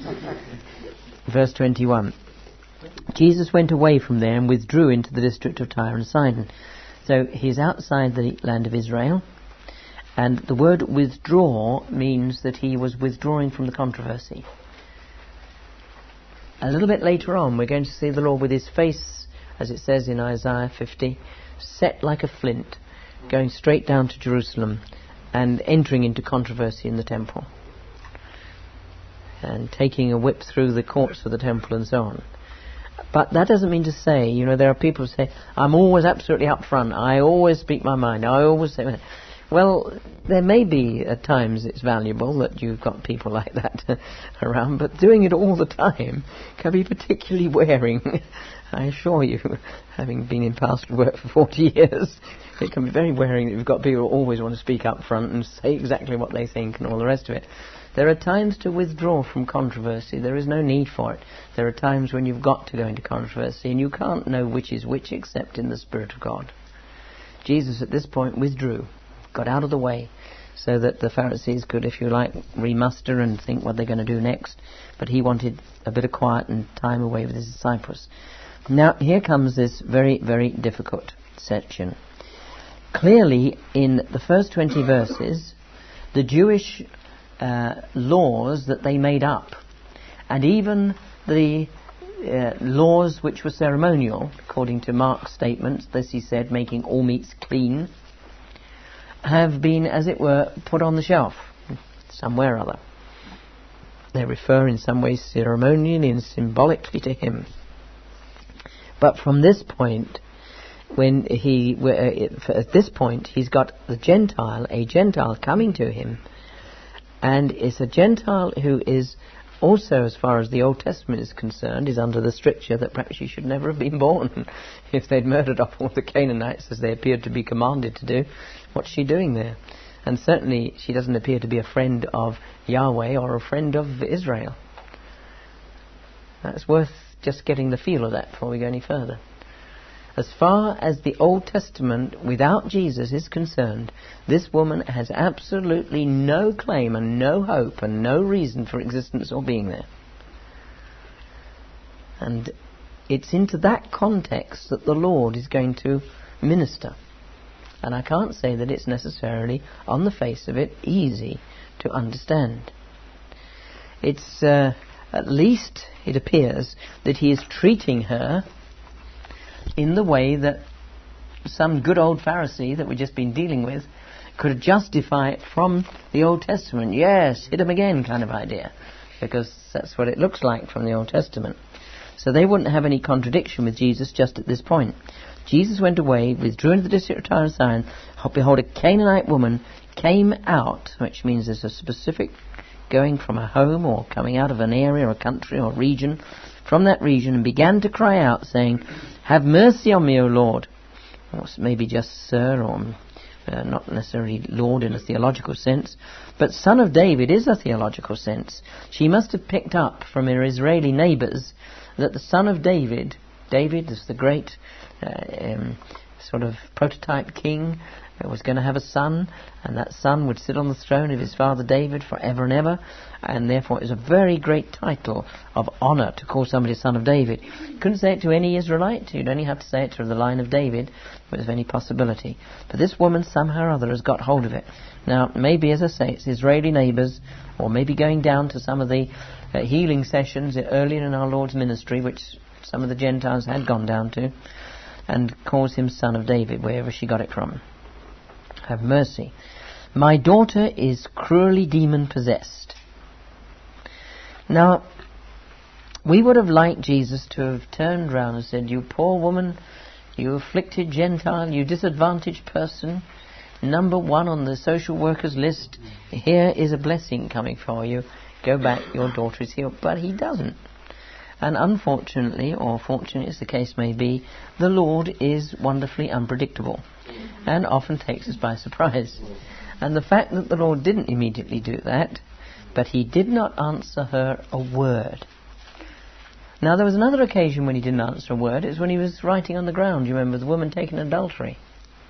Verse twenty-one. Jesus went away from there and withdrew into the district of Tyre and Sidon. So he's outside the land of Israel, and the word withdraw means that he was withdrawing from the controversy. A little bit later on we're going to see the Lord with his face, as it says in Isaiah fifty, set like a flint, going straight down to Jerusalem and entering into controversy in the temple and taking a whip through the courts of the temple and so on. But that doesn't mean to say, you know, there are people who say, I'm always absolutely up front, I always speak my mind, I always say... Well, there may be at times it's valuable that you've got people like that around, but doing it all the time can be particularly wearing. I assure you, having been in pastoral work for forty years, it can be very wearing that you've got people who always want to speak up front and say exactly what they think and all the rest of it. There are times to withdraw from controversy. There is no need for it. There are times when you've got to go into controversy, and you can't know which is which except in the Spirit of God. Jesus at this point withdrew, got out of the way, so that the Pharisees could, if you like, remuster and think what they're going to do next. But he wanted a bit of quiet and time away with his disciples. Now, here comes this very, very difficult section. Clearly, in the first twenty verses, the Jewish uh, laws that they made up, and even the uh, laws which were ceremonial, according to Mark's statements, this he said, making all meats clean, have been, as it were, put on the shelf somewhere or other. They refer in some ways ceremonially and symbolically to him. But from this point, when he, at this point, he's got the Gentile, a Gentile coming to him, and it's a Gentile who is also, as far as the Old Testament is concerned, is under the stricture that perhaps she should never have been born. If they'd murdered off all the Canaanites, as they appeared to be commanded to do, what's she doing there? And certainly she doesn't appear to be a friend of Yahweh or a friend of Israel. That's worth just getting the feel of that before we go any further. As far as the Old Testament without Jesus is concerned, this woman has absolutely no claim and no hope and no reason for existence or being there. And it's into that context that the Lord is going to minister. And I can't say that it's necessarily, on the face of it, easy to understand. It's, uh, at least it appears, that he is treating her in the way that some good old Pharisee that we've just been dealing with could justify it from the Old Testament. Yes, hit him again kind of idea. Because that's what it looks like from the Old Testament. So they wouldn't have any contradiction with Jesus just at this point. Jesus went away, withdrew into the district of Tyre and Sidon. Behold, a Canaanite woman came out, which means there's a specific going from a home or coming out of an area or country or region, from that region, and began to cry out, saying, "Have mercy on me, O Lord." Or maybe just Sir, or uh, not necessarily Lord in a theological sense, but Son of David is a theological sense. She must have picked up from her Israeli neighbours that the Son of David, David is the great uh, um, sort of prototype king, was going to have a son, and that son would sit on the throne of his father David forever and ever, and therefore it was a very great title of honour to call somebody son of David. You couldn't say it to any Israelite. You'd only have to say it to the line of David if there was any possibility. But this woman somehow or other has got hold of it. Now, maybe, as I say, it's Israeli neighbours, or maybe going down to some of the uh, healing sessions earlier in our Lord's ministry, which some of the Gentiles had gone down to, and calls him son of David, wherever she got it from. Have mercy. My daughter is cruelly demon-possessed. Now, we would have liked Jesus to have turned round and said, "You poor woman, you afflicted Gentile, you disadvantaged person, number one on the social workers list, here is a blessing coming for you. Go back, your daughter is healed." But he doesn't. And unfortunately, or fortunately as the case may be, the Lord is wonderfully unpredictable and often takes us by surprise. And the fact that the Lord didn't immediately do that, but he did not answer her a word. Now, there was another occasion when he didn't answer a word. It was when he was writing on the ground, you remember, the woman taken in adultery.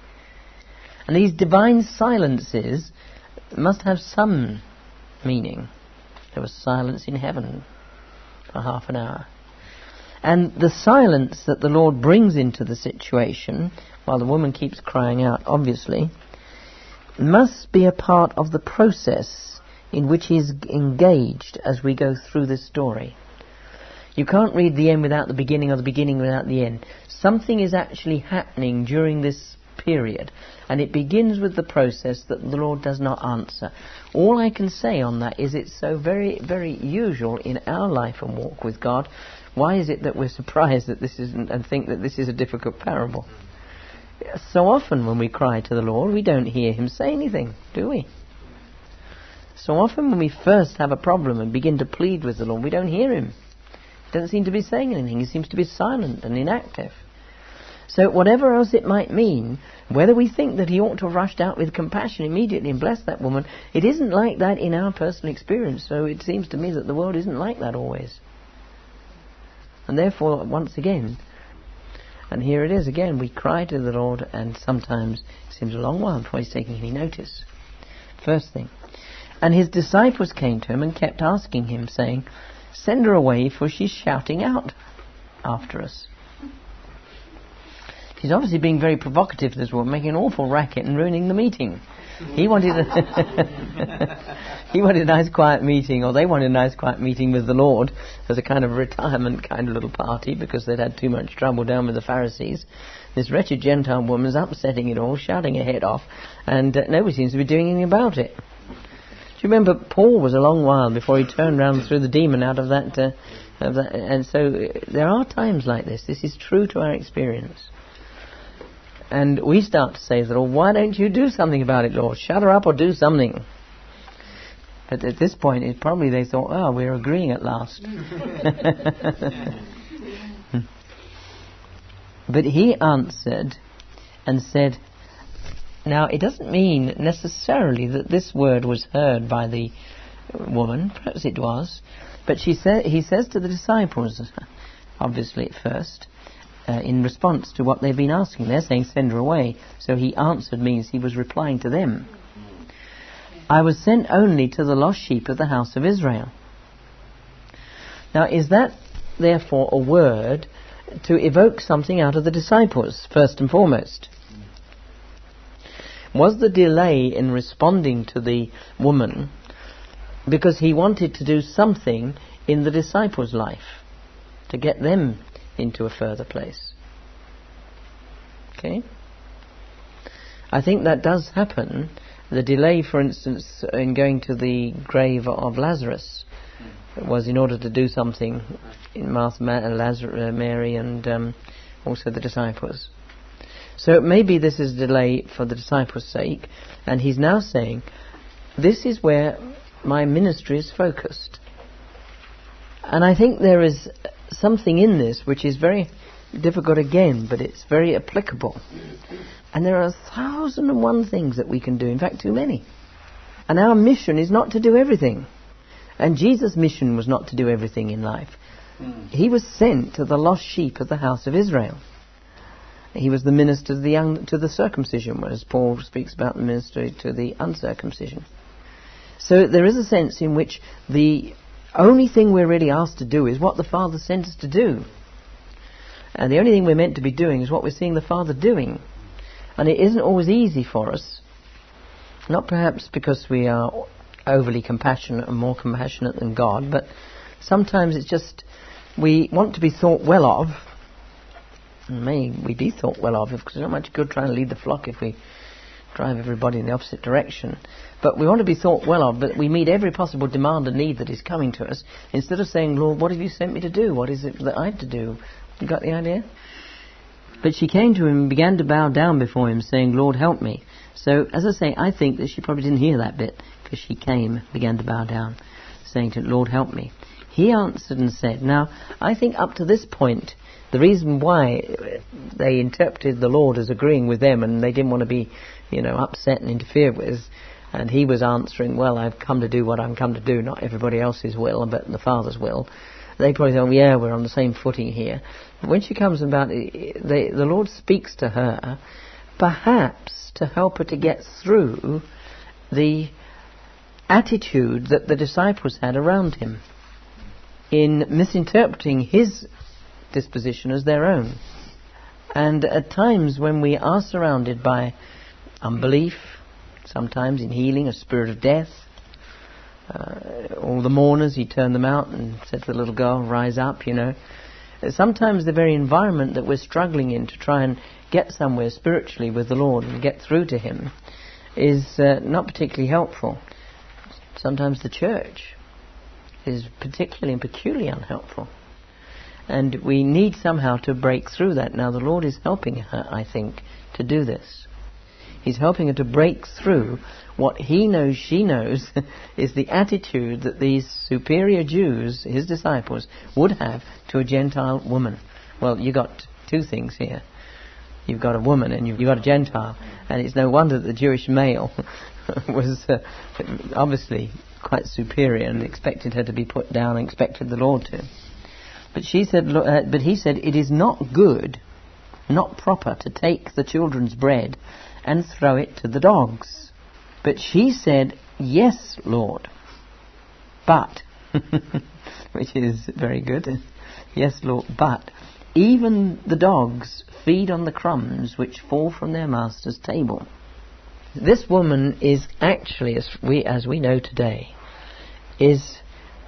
And these divine silences must have some meaning. There was silence in heaven for half an hour. And the silence that the Lord brings into the situation, while the woman keeps crying out, obviously, must be a part of the process in which he is engaged as we go through this story. You can't read the end without the beginning, or the beginning without the end. Something is actually happening during this period, and it begins with the process that the Lord does not answer. All I can say on that is it's so very, very usual in our life and walk with God. Why is it that we're surprised that this isn't, and think that this is a difficult parable? So often when we cry to the Lord, we don't hear him say anything, do we? So often when we first have a problem and begin to plead with the Lord, we don't hear him. He doesn't seem to be saying anything. He seems to be silent and inactive. So whatever else it might mean, whether we think that he ought to have rushed out with compassion immediately and blessed that woman, it isn't like that in our personal experience. So it seems to me that the world isn't like that always. And therefore, once again, and here it is again, we cry to the Lord, and sometimes it seems a long while before he's taking any notice. First thing. And his disciples came to him and kept asking him, saying, "Send her away, for she's shouting out after us." She's obviously being very provocative, this woman, making an awful racket and ruining the meeting. He wanted a he wanted a nice quiet meeting, or they wanted a nice quiet meeting with the Lord as a kind of retirement kind of little party, because they'd had too much trouble down with the Pharisees. This wretched Gentile woman's upsetting it all, shouting her head off, and uh, nobody seems to be doing anything about it. Do you remember, Paul was a long while before he turned round and threw the demon out of that, uh, of that. And so uh, there are times like this. This is true to our experience. And we start to say to the Lord, why don't you do something about it, Lord? Shut her up or do something. But at this point, it probably they thought, oh, we're agreeing at last. But he answered and said, now it doesn't mean necessarily that this word was heard by the woman, perhaps it was, but she said, he says to the disciples, obviously at first, uh, in response to what they've been asking, they're saying send her away, so he answered means he was replying to them. I was sent only to the lost sheep of the house of Israel. Now is that therefore a word to evoke something out of the disciples, first and foremost? Was the delay in responding to the woman because he wanted to do something in the disciples' life to get them into a further place? Okay? I think that does happen. The delay, for instance, in going to the grave of Lazarus was in order to do something in Martha, Lazarus, Mary and um, also the disciples. So maybe this is a delay for the disciples' sake, and he's now saying, this is where my ministry is focused. And I think there is something in this which is very difficult again, but it's very applicable. And there are a thousand and one things that we can do, in fact too many. And our mission is not to do everything. And Jesus' mission was not to do everything in life. Mm. He was sent to the lost sheep of the house of Israel. He was the minister to the, un- to the circumcision, whereas Paul speaks about the ministry to the uncircumcision. So there is a sense in which the only thing we're really asked to do is what the Father sent us to do. And the only thing we're meant to be doing is what we're seeing the Father doing. And it isn't always easy for us, not perhaps because we are overly compassionate and more compassionate than God, but sometimes it's just we want to be thought well of. And may we be thought well of, because it's not much good trying to lead the flock if we drive everybody in the opposite direction. But we want to be thought well of, but we meet every possible demand and need that is coming to us, instead of saying, Lord, what have you sent me to do? What is it that I have to do? You got the idea? But she came to him and began to bow down before him, saying, Lord, help me. So, as I say, I think that she probably didn't hear that bit, because she came, began to bow down, saying to him, Lord, help me. He answered and said, now, I think up to this point, the reason why they interpreted the Lord as agreeing with them, and they didn't want to be, you know, upset and interfered with, and he was answering, well, I've come to do what I've come to do, not everybody else's will, but the Father's will. They probably thought, yeah, we're on the same footing here. But when she comes about, they, the Lord speaks to her, perhaps to help her to get through the attitude that the disciples had around him, in misinterpreting his disposition as their own. And at times when we are surrounded by unbelief, sometimes in healing, a spirit of death, uh, all the mourners, he turned them out and said to the little girl, rise up, you know. Sometimes the very environment that we're struggling in to try and get somewhere spiritually with the Lord and get through to him is uh, not particularly helpful. Sometimes the church is particularly and peculiarly unhelpful. And we need somehow to break through that. Now the Lord is helping her, I think, to do this. He's helping her to break through what he knows she knows is the attitude that these superior Jews, his disciples, would have to a Gentile woman. Well, you got two things here. You've got a woman and you've got a Gentile. And it's no wonder that the Jewish male was uh, obviously quite superior and expected her to be put down and expected the Lord to. But she said, uh, but he said, it is not good, not proper to take the children's bread and throw it to the dogs. But she said, yes, Lord. But, which is very good. Yes, Lord, but even the dogs feed on the crumbs which fall from their master's table. This woman is actually, as we, as we know today, is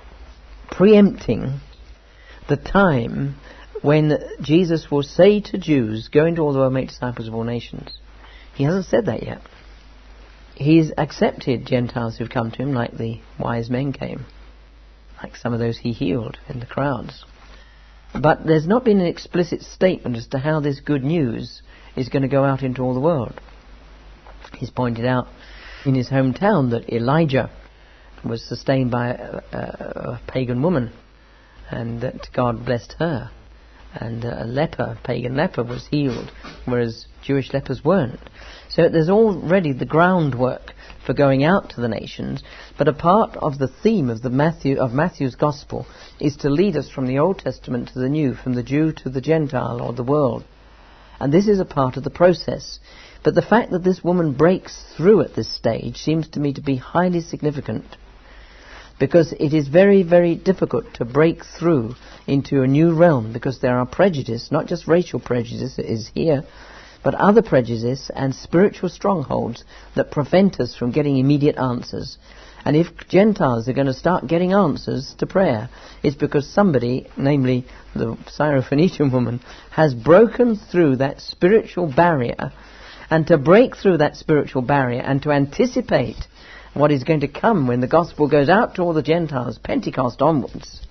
preempting the time when Jesus will say to Jews, go into all the world, make disciples of all nations. He hasn't said that yet. he's accepted Gentiles who've come to him, like the wise men came, like some of those he healed in the crowds. But there's not been an explicit statement as to how this good news is going to go out into all the world. He's pointed out in his hometown that Elijah was sustained by a, a, a pagan woman, and that God blessed her, and a leper, a pagan leper, was healed, whereas Jewish lepers weren't. So there's already the groundwork for going out to the nations, but a part of the theme of the Matthew of Matthew's Gospel is to lead us from the Old Testament to the New, from the Jew to the Gentile or the world. And this is a part of the process. But the fact that this woman breaks through at this stage seems to me to be highly significant, because it is very, very difficult to break through into a new realm, because there are prejudice, not just racial prejudice that is here, but other prejudice and spiritual strongholds that prevent us from getting immediate answers. And if Gentiles are going to start getting answers to prayer, it's because somebody, namely the Syrophoenician woman, has broken through that spiritual barrier. And to break through that spiritual barrier and to anticipate what is going to come when the gospel goes out to all the Gentiles, Pentecost onwards,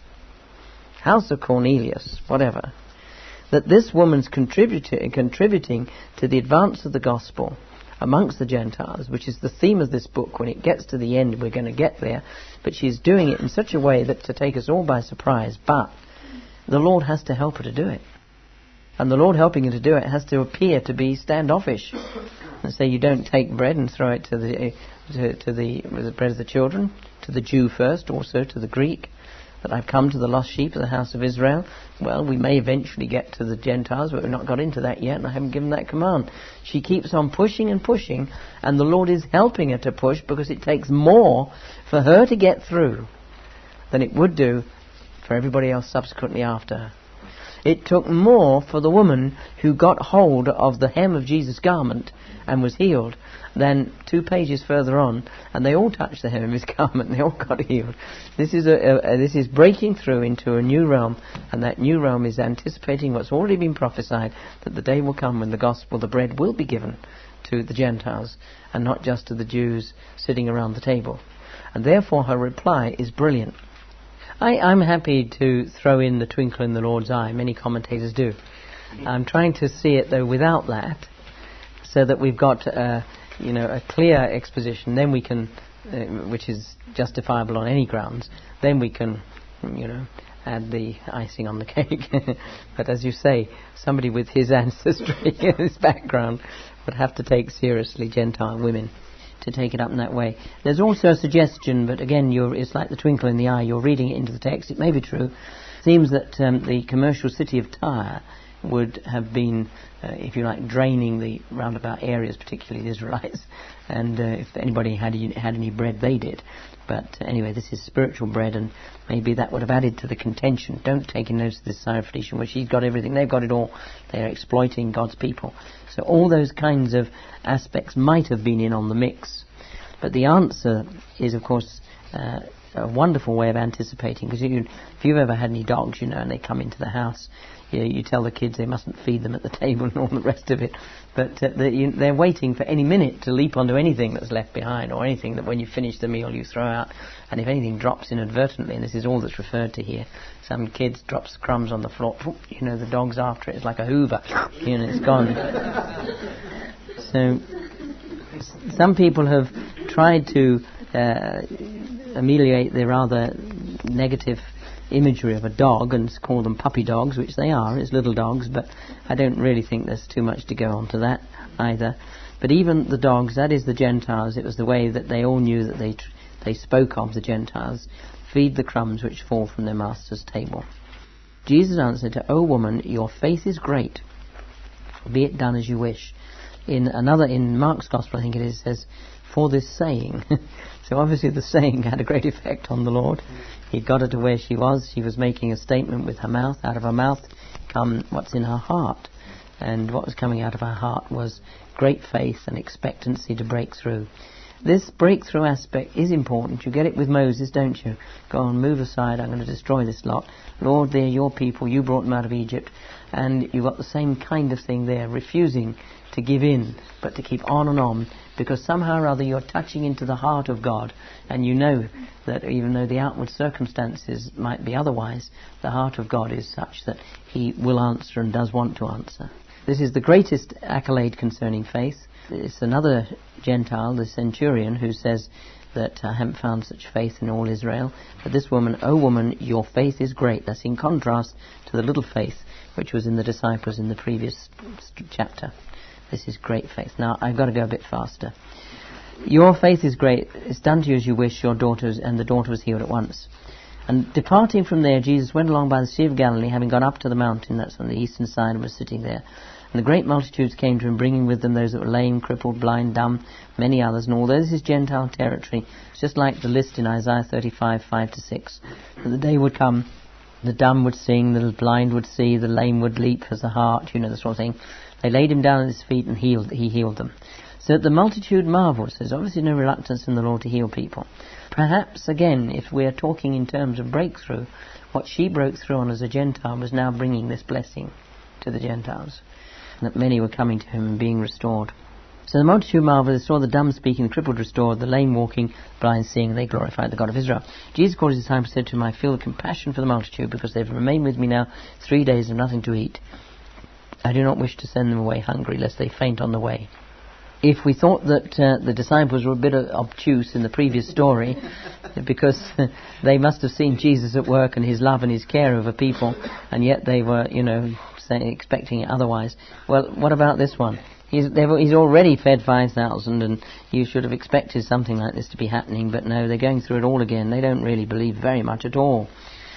house of Cornelius, whatever, that this woman's contributing, contributing to the advance of the gospel amongst the Gentiles, which is the theme of this book. When it gets to the end, we're going to get there, but she's doing it in such a way that to take us all by surprise, but the Lord has to help her to do it. And the Lord helping her to do it has to appear to be standoffish. And say, you don't take bread and throw it to the to, to the, the bread of the children, to the Jew first, also to the Greek, that I've come to the lost sheep of the house of Israel. Well, we may eventually get to the Gentiles, but we've not got into that yet, and I haven't given that command. She keeps on pushing and pushing, and the Lord is helping her to push, because it takes more for her to get through than it would do for everybody else subsequently after her. It took more for the woman who got hold of the hem of Jesus' garment and was healed than two pages further on, and they all touched the hem of his garment and they all got healed. This is a, a, a, this is breaking through into a new realm, and that new realm is anticipating what's already been prophesied, that the day will come when the gospel, the bread, will be given to the Gentiles and not just to the Jews sitting around the table. And therefore her reply is brilliant. I, I'm happy to throw in the twinkle in the Lord's eye. Many commentators do. I'm trying to see it, though, without that, so that we've got, uh, you know, a clear exposition. Then we can, uh, which is justifiable on any grounds. Then we can, you know, add the icing on the cake. But as you say, somebody with his ancestry and his background would have to take seriously Gentile women, to take it up in that way. There's also a suggestion, but again, you're, it's like the twinkle in the eye. You're reading it into the text. It may be true. It seems that um, the commercial city of Tyre would have been, uh, if you like, draining the roundabout areas, particularly the Israelites. And uh, if anybody had had any bread, they did. But uh, anyway, this is spiritual bread, and maybe that would have added to the contention. Don't take notice of this Syrophoenician, where she's got everything. They've got it all. They're exploiting God's people. So all those kinds of aspects might have been in on the mix. But the answer is, of course, uh, a wonderful way of anticipating. Because you, if you've ever had any dogs, you know, and they come into the house, you, you tell the kids they mustn't feed them at the table and all the rest of it. But uh, they, you, they're waiting for any minute to leap onto anything that's left behind, or anything that when you finish the meal you throw out. And if anything drops inadvertently, and this is all that's referred to here, some kids drops crumbs on the floor, you know, the dog's after it. It's like a Hoover, you know, it's gone. So some people have tried to uh, ameliorate the rather negative imagery of a dog and call them puppy dogs, which they are. It's little dogs, but I don't really think there's too much to go on to that either. But even the dogs, that is the Gentiles, it was the way that they all knew that they tr- they spoke of the Gentiles, feed the crumbs which fall from their master's table. Jesus answered to, O woman, your faith is great, be it done as you wish. In another, in Mark's Gospel, I think it is, says, for this saying. So obviously the saying had a great effect on the Lord. He'd got her to where she was. She was making a statement with her mouth. Out of her mouth come what's in her heart. And what was coming out of her heart was great faith and expectancy to break through. This breakthrough aspect is important. You get it with Moses, don't you? Go on, move aside, I'm going to destroy this lot. Lord, they're your people, you brought them out of Egypt. And you've got the same kind of thing there, refusing to give in, but to keep on and on, because somehow or other you're touching into the heart of God, and you know that even though the outward circumstances might be otherwise, the heart of God is such that He will answer and does want to answer. This is the greatest accolade concerning faith. It's another Gentile, the centurion, who says that I haven't found such faith in all Israel. But this woman, "O woman, your faith is great." That's in contrast to the little faith which was in the disciples in the previous chapter. This is great faith. Now, I've got to go a bit faster. Your faith is great. It's done to you as you wish. Your daughter's, and the daughter was healed at once. And departing from there, Jesus went along by the Sea of Galilee, having gone up to the mountain, that's on the eastern side, and was sitting there. And the great multitudes came to him, bringing with them those that were lame, crippled, blind, dumb, many others. And although this is Gentile territory, it's just like the list in Isaiah thirty-five, five to six. That the day would come, the dumb would sing, the blind would see, the lame would leap as a hart, you know, the sort of thing. They laid him down at his feet and healed. He healed them. So that the multitude marvelled. There's obviously no reluctance in the Lord to heal people. Perhaps, again, if we're talking in terms of breakthrough, what she broke through on as a Gentile was now bringing this blessing to the Gentiles. That many were coming to him and being restored. So the multitude marvelled. They saw the dumb speaking, the crippled restored, the lame walking, blind seeing, and they glorified the God of Israel. Jesus called his disciples and said to him, I feel the compassion for the multitude, because they've remained with me now three days and nothing to eat. I do not wish to send them away hungry, lest they faint on the way. If we thought that uh, the disciples were a bit obtuse in the previous story, because they must have seen Jesus at work and his love and his care over people, and yet they were, you know, say, expecting it otherwise. Well, what about this one? He's, he's already fed five thousand, and you should have expected something like this to be happening, but no, they're going through it all again. They don't really believe very much at all.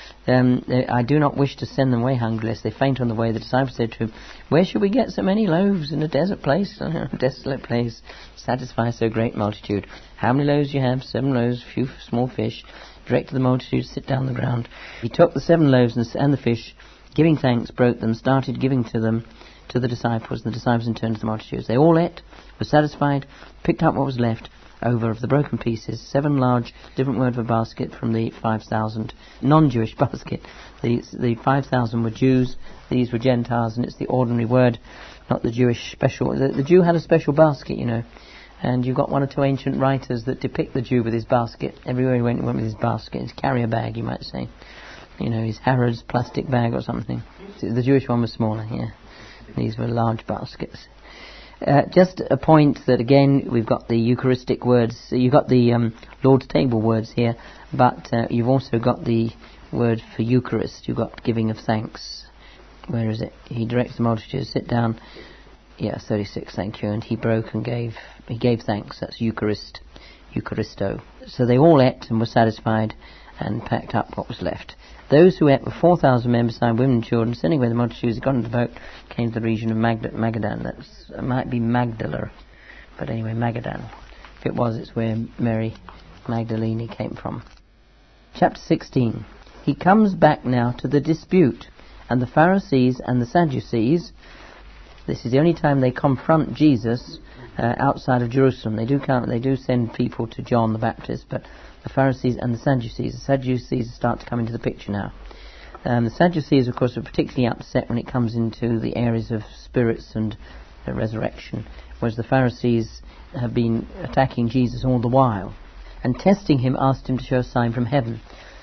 Um, I do not wish to send them away hungry, lest they faint on the way. The disciples said to him, where should we get so many loaves in a desert place, a desolate place, satisfy so great multitude? How many loaves do you have? Seven loaves, few small fish. Directed the multitude to sit down on the ground. He took the seven loaves and, and the fish, giving thanks, broke them, started giving to them, to the disciples, and the disciples in turn to the multitudes. They all ate, were satisfied, picked up what was left over of the broken pieces, seven large, different word for basket from the five thousand non-Jewish basket. The, the five thousand were Jews, these were Gentiles, and it's the ordinary word, not the Jewish special. The, the Jew had a special basket, you know, and you've got one or two ancient writers that depict the Jew with his basket. Everywhere he went, he went with his basket, his carrier bag, you might say. You know, his Harrods plastic bag or something. The Jewish one was smaller, yeah. These were large baskets. Uh, just a point that, again, we've got the Eucharistic words. You've got the um, Lord's table words here, but uh, you've also got the word for Eucharist. You've got giving of thanks. Where is it? He directs the multitude to sit down. Yeah, thirty-six, thank you. And he broke and gave, he gave thanks. That's Eucharist, Eucharisto. So they all ate and were satisfied and packed up what was left. Those who ate were four thousand men, beside women and children. Sending away the multitudes, they got into the boat, came to the region of Magd- Magadan. That's, it might be Magdala, but anyway, Magadan. If it was, it's where Mary Magdalene came from. Chapter sixteen. He comes back now to the dispute, and the Pharisees and the Sadducees. This is the only time they confront Jesus uh, outside of Jerusalem. They do count, they do send people to John the Baptist, but the Pharisees and the Sadducees. The Sadducees start to come into the picture now. Um, the Sadducees, of course, are particularly upset when it comes into the areas of spirits and the resurrection, whereas the Pharisees have been attacking Jesus all the while, and testing him, asked him to show a sign from heaven.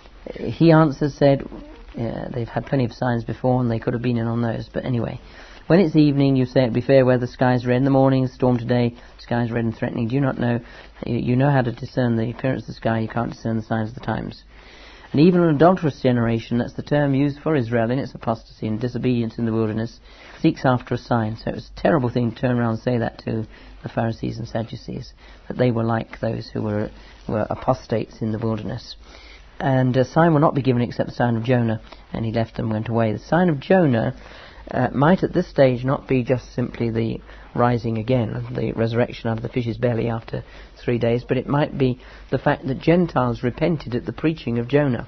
He answered, said, yeah, they've had plenty of signs before, and they could have been in on those, but anyway. When it's evening, you say it be fair weather, sky's red. In the morning, storm today, sky's red and threatening. Do you not know? You, you know how to discern the appearance of the sky, you can't discern the signs of the times. And even an adulterous generation, that's the term used for Israel in its apostasy and disobedience in the wilderness, seeks after a sign. So it was a terrible thing to turn around and say that to the Pharisees and Sadducees, that they were like those who were, were apostates in the wilderness. And a sign will not be given except the sign of Jonah. And he left them and went away. The sign of Jonah Uh, might at this stage not be just simply the rising again, the resurrection out of the fish's belly after three days, but it might be the fact that Gentiles repented at the preaching of Jonah.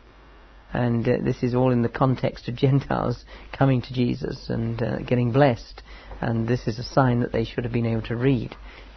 And uh, this is all in the context of Gentiles coming to Jesus and uh, getting blessed. And this is a sign that they should have been able to read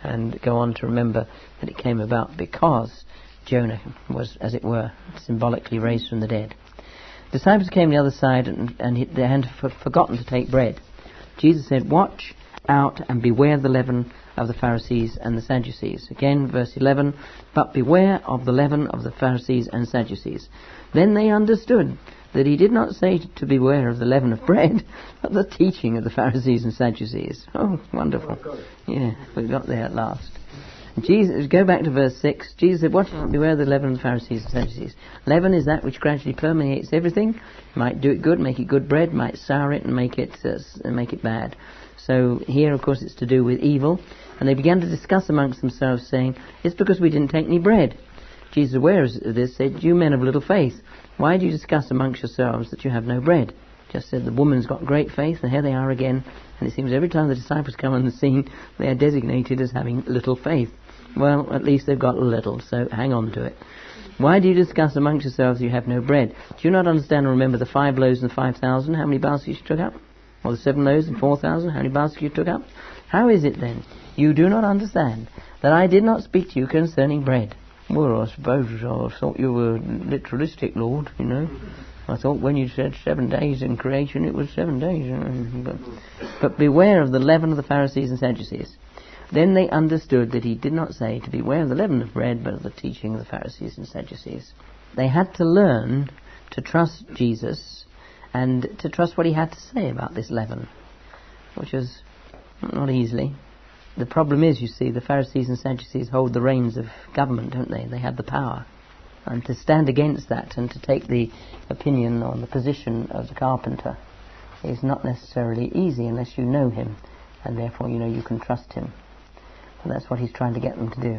and go on to remember that it came about because Jonah was, as it were, symbolically raised from the dead. Disciples came the other side, and, and they had f- forgotten to take bread. Jesus said, "Watch out and beware of the leaven of the Pharisees and the Sadducees." Again, verse eleven, "But beware of the leaven of the Pharisees and Sadducees." Then they understood that he did not say to beware of the leaven of bread, but the teaching of the Pharisees and Sadducees. Oh, wonderful. Yeah, we got there at last. Jesus, go back to verse six. Jesus said, "Watch out, beware of the leaven of the Pharisees and Sadducees." Leaven is that which gradually permeates everything. Might do it good, make it good bread, might sour it and make it uh, and make it bad. So here, of course, it's to do with evil. And they began to discuss amongst themselves, saying, "It's because we didn't take any bread." Jesus, aware of this, said, "You men of little faith, why do you discuss amongst yourselves that you have no bread?" Just said the woman's got great faith, and here they are again. And it seems every time the disciples come on the scene, they are designated as having little faith. Well, at least they've got little, so hang on to it. "Why do you discuss amongst yourselves you have no bread? Do you not understand and remember the five loaves and the five thousand, how many baskets you took up? Or the seven loaves and four thousand, how many baskets you took up? How is it then you do not understand that I did not speak to you concerning bread?" Well, I suppose I thought you were literalistic, Lord, you know. I thought when you said seven days in creation, it was seven days. But, but beware of the leaven of the Pharisees and Sadducees. Then they understood that he did not say to beware of the leaven of bread, but of the teaching of the Pharisees and Sadducees. They had to learn to trust Jesus and to trust what he had to say about this leaven, which was not easily. The problem is, you see, the Pharisees and Sadducees hold the reins of government, don't they? They have the power. And to stand against that and to take the opinion or the position of the carpenter is not necessarily easy unless you know him, and therefore you know you can trust him. And that's what he's trying to get them to do.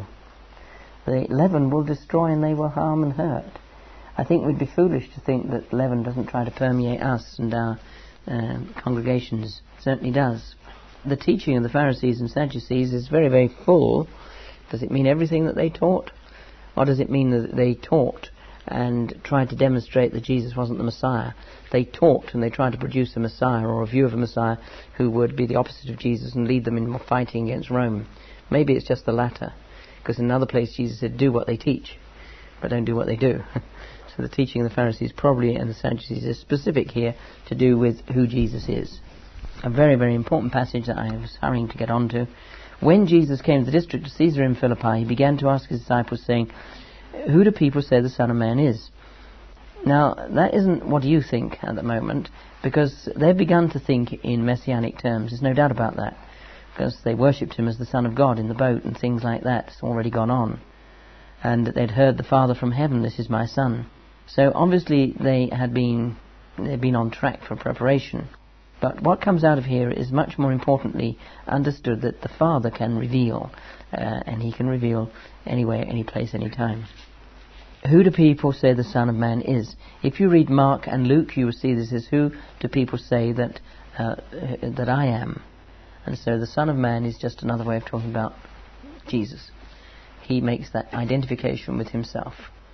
The leaven will destroy and they will harm and hurt. I think we'd be foolish to think that leaven doesn't try to permeate us and our uh, congregations. It certainly does. The teaching of the Pharisees and Sadducees is very, very full. Does it mean everything that they taught? Or does it mean that they taught and tried to demonstrate that Jesus wasn't the Messiah? They taught and they tried to produce a Messiah or a view of a Messiah who would be the opposite of Jesus and lead them in fighting against Rome. Maybe it's just the latter, because in another place Jesus said, "Do what they teach, but don't do what they do." So the teaching of the Pharisees probably and the Sadducees is specific here to do with who Jesus is. A very, very important passage that I was hurrying to get on to. When Jesus came to the district of Caesarea in Philippi, he began to ask his disciples, saying, "Who do people say the Son of Man is?" Now, that isn't what you think at the moment, because they've begun to think in messianic terms. There's no doubt about that, because they worshipped him as the Son of God in the boat and things like that. It's already gone on. And they'd heard the Father from heaven, "This is my Son." So obviously they had been, they'd been on track for preparation. But what comes out of here is much more importantly understood that the Father can reveal, uh, and he can reveal anywhere, any place, any time. Who do people say the Son of Man is? If you read Mark and Luke, you will see this is, who do people say that uh, that I am? And so the Son of Man is just another way of talking about Jesus. He makes that identification with himself.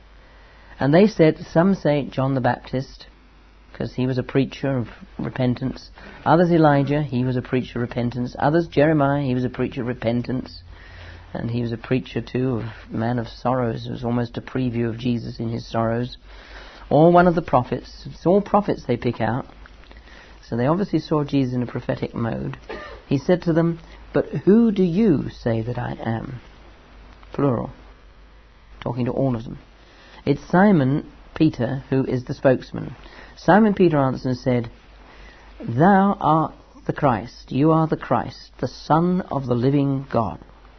And they said, some say John the Baptist, because he was a preacher of repentance. Others Elijah, he was a preacher of repentance. Others Jeremiah, he was a preacher of repentance. And he was a preacher too, of man of sorrows. It was almost a preview of Jesus in his sorrows. Or one of the prophets. It's all prophets they pick out. So they obviously saw Jesus in a prophetic mode. He said to them, "But who do you say that I am?" Plural. Talking to all of them. It's Simon Peter who is the spokesman. Simon Peter answered and said, "Thou art the Christ, you are the Christ, the Son of the living God."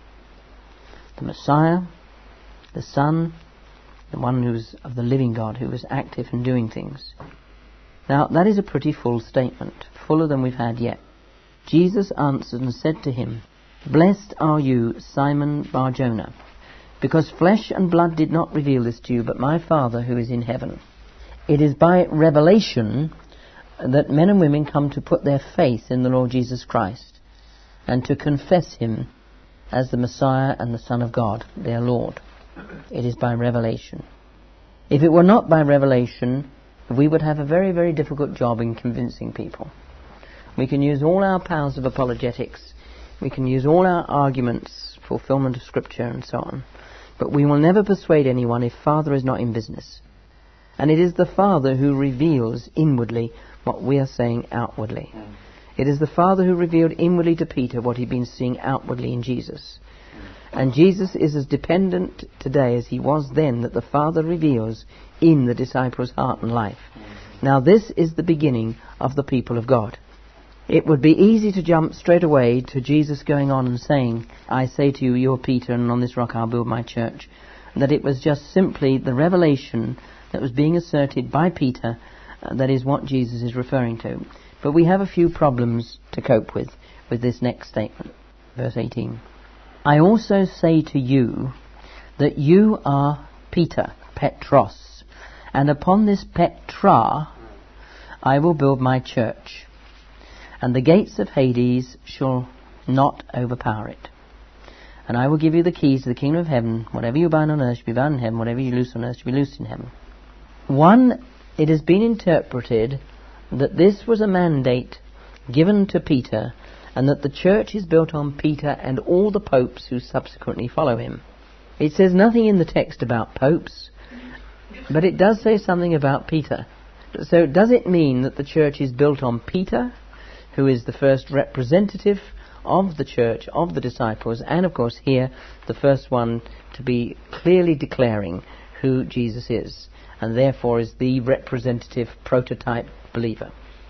The Messiah, the Son, the one who was of the living God, who was active and doing things. Now that is a pretty full statement, fuller than we've had yet. Jesus answered and said to him, "Blessed are you, Simon Bar-Jonah, because flesh and blood did not reveal this to you, but my Father who is in heaven. It is by revelation that men and women come to put their faith in the Lord Jesus Christ and to confess him as the Messiah and the Son of God, their Lord. It is by revelation. If it were not by revelation, we would have a very, very difficult job in convincing people. We can use all our powers of apologetics. We can use all our arguments fulfillment of Scripture and so on. But we will never persuade anyone if Father is not in business. And it is the Father who reveals inwardly what we are saying outwardly. Mm. It is the Father who revealed inwardly to Peter what he'd been seeing outwardly in Jesus. Mm. And Jesus is as dependent today as he was then that the Father reveals in the disciple's heart and life. Mm. Now this is the beginning of the people of God. It would be easy to jump straight away to Jesus going on and saying, I say to you, you're Peter, and on this rock I'll build my church. And that it was just simply the revelation that was being asserted by Peter, uh, that is what Jesus is referring to. But we have a few problems to cope with, with this next statement. Verse eighteen. I also say to you that you are Peter, Petros, and upon this Petra I will build my church, and the gates of Hades shall not overpower it. And I will give you the keys to the kingdom of heaven. Whatever you bind on earth shall be bound in heaven. Whatever you loose on earth shall be loosed in heaven. One, it has been interpreted that this was a mandate given to Peter, and that the church is built on Peter and all the popes who subsequently follow him. It says nothing in the text about popes, but it does say something about Peter. So does it mean that the church is built on Peter, who is the first representative of the church, of the disciples, and of course here the first one to be clearly declaring who Jesus is, and therefore is the representative prototype believer?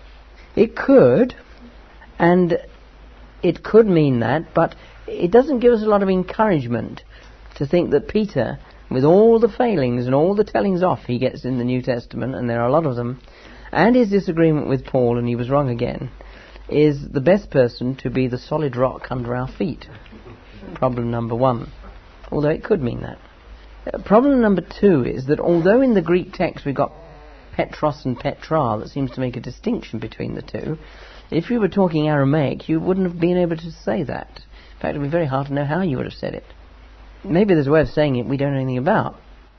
It could, and it could mean that, but it doesn't give us a lot of encouragement to think that Peter, with all the failings and all the tellings off he gets in the New Testament, and there are a lot of them, and his disagreement with Paul, and he was wrong again, is the best person to be the solid rock under our feet. Problem number one. Although it could mean that. Uh, problem number two is that although in the Greek text we've got Petros and Petra, that seems to make a distinction between the two, if you were talking Aramaic you wouldn't have been able to say that. In fact, it would be very hard to know how you would have said it. Maybe there's a way of saying it we don't know anything about.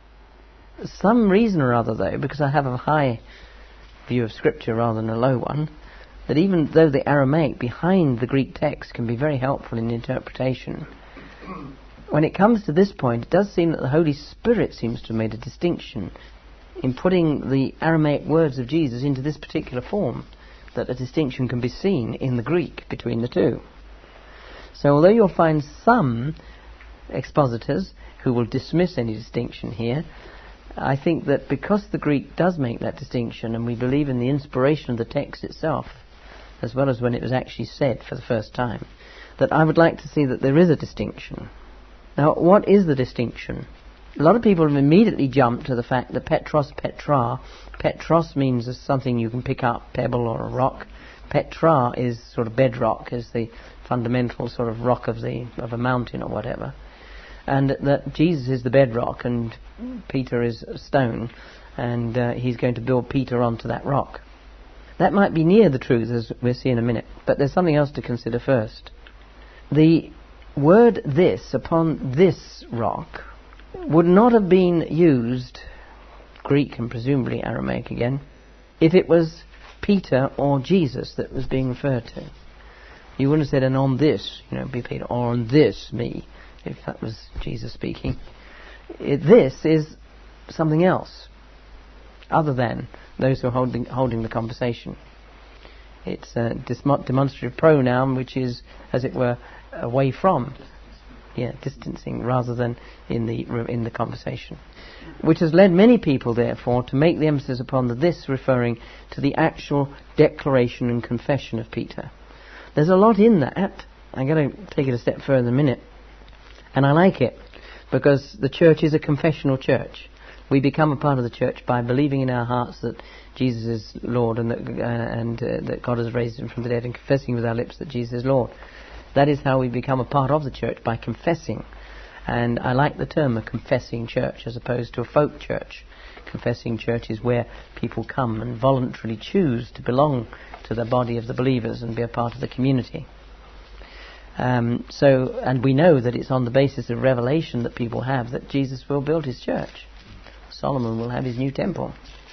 Some reason or other, though, because I have a high view of Scripture rather than a low one, that even though the Aramaic behind the Greek text can be very helpful in interpretation, when it comes to this point, it does seem that the Holy Spirit seems to have made a distinction in putting the Aramaic words of Jesus into this particular form, that a distinction can be seen in the Greek between the two. So although you'll find some expositors who will dismiss any distinction here, I think that because the Greek does make that distinction, and we believe in the inspiration of the text itself, as well as when it was actually said for the first time, that I would like to see that there is a distinction. Now, what is the distinction? A lot of people have immediately jumped to the fact that Petros, Petra, Petros means something you can pick up, pebble or a rock. Petra is sort of bedrock, is the fundamental sort of rock of the of a mountain or whatever. And that Jesus is the bedrock and Peter is a stone, and uh, he's going to build Peter onto that rock. That might be near the truth, as we'll see in a minute, but there's something else to consider first. The word this, upon this rock, would not have been used, Greek and presumably Aramaic again, if it was Peter or Jesus that was being referred to. You wouldn't have said, and on this, you know, be Peter, or on this, me, if that was Jesus speaking. It, this is something else, other than those who are holding, holding the conversation. It's a dis- demonstrative pronoun which is, as it were, away from, yeah, distancing, rather than in the in the conversation. Which has led many people, therefore, to make the emphasis upon the this referring to the actual declaration and confession of Peter. There's a lot in that. I'm going to take it a step further in a minute. And I like it, because the church is a confessional church. We become a part of the church by believing in our hearts that Jesus is Lord, and that, uh, and uh, that God has raised him from the dead, and confessing with our lips that Jesus is Lord. That is how we become a part of the church, by confessing. And I like the term a confessing church as opposed to a folk church. Confessing church is where people come and voluntarily choose to belong to the body of the believers and be a part of the community. Um, so, and we know that it's on the basis of revelation that people have that Jesus will build his church. Solomon will have his new temple.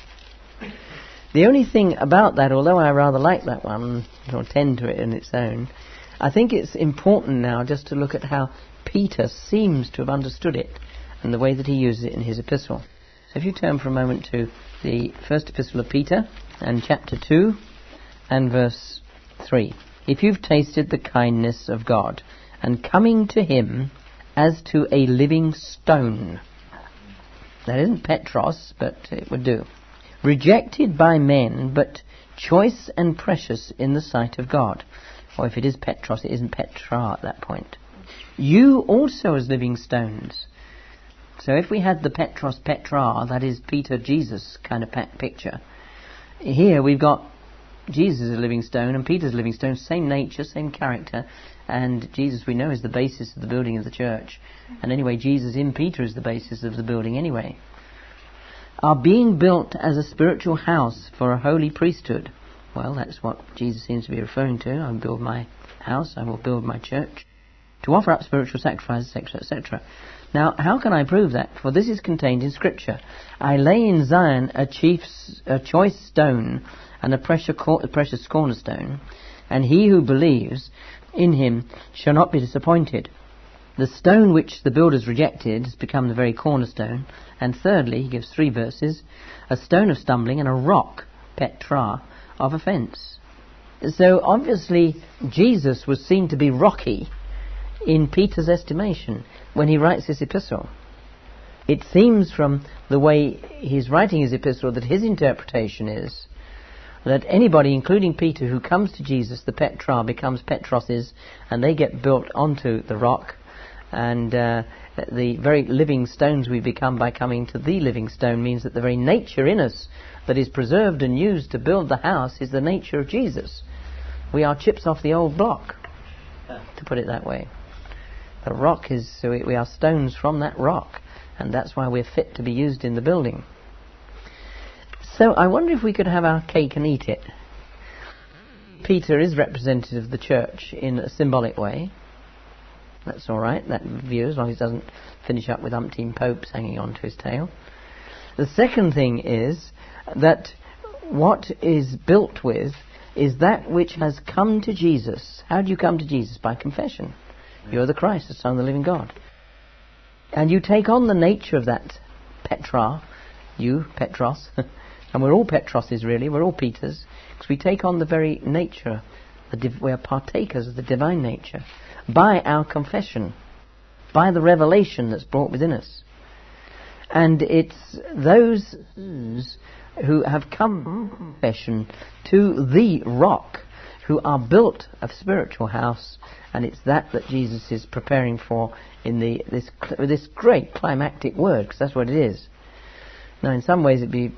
The only thing about that, although I rather like that one, or tend to it in its own, I think it's important now just to look at how Peter seems to have understood it and the way that he uses it in his epistle. So if you turn for a moment to the first epistle of Peter and chapter two and verse three. If you've tasted the kindness of God and coming to him as to a living stone. That isn't Petros, but it would do. Rejected by men, but choice and precious in the sight of God. Or if it is Petros, it isn't Petra at that point. You also as living stones. So if we had the Petros Petra, that is Peter Jesus kind of picture, here we've got Jesus is a living stone and Peter's a living stone, same nature, same character, and Jesus we know is the basis of the building of the church. And anyway, Jesus in Peter is the basis of the building anyway. Are being built as a spiritual house for a holy priesthood. Well, that's what Jesus seems to be referring to. I will build my house, I will build my church, to offer up spiritual sacrifices, et cetera, et cetera. Now, how can I prove that? For this is contained in Scripture. I lay in Zion a chief, a choice stone, and a precious, a precious cornerstone, and he who believes in him shall not be disappointed. The stone which the builders rejected has become the very cornerstone. And thirdly, he gives three verses, a stone of stumbling and a rock, Petra, of offence. So obviously Jesus was seen to be rocky in Peter's estimation when he writes this epistle. It seems from the way he's writing his epistle that his interpretation is that anybody, including Peter, who comes to Jesus, the Petra becomes Petroses, and they get built onto the rock, and uh, the very living stones we become by coming to the living stone means that the very nature in us that is preserved and used to build the house is the nature of Jesus. We are chips off the old block, to put it that way. The rock is, so we are stones from that rock, and that's why we're fit to be used in the building. So I wonder if we could have our cake and eat it. Peter is representative of the church in a symbolic way. That's all right, that view, as long as he doesn't finish up with umpteen popes hanging on to his tail. The second thing is that what is built with is that which has come to Jesus. How do you come to Jesus? By confession. You're the Christ, the Son of the living God. And you take on the nature of that Petra, you, Petros, and we're all Petroses really, we're all Peters, because we take on the very nature, the div- we are partakers of the divine nature, by our confession, by the revelation that's brought within us. And it's those who have come from confession to the rock, who are built a spiritual house, and it's that that Jesus is preparing for in the this this great climactic word, because that's what it is. Now, in some ways, it'd be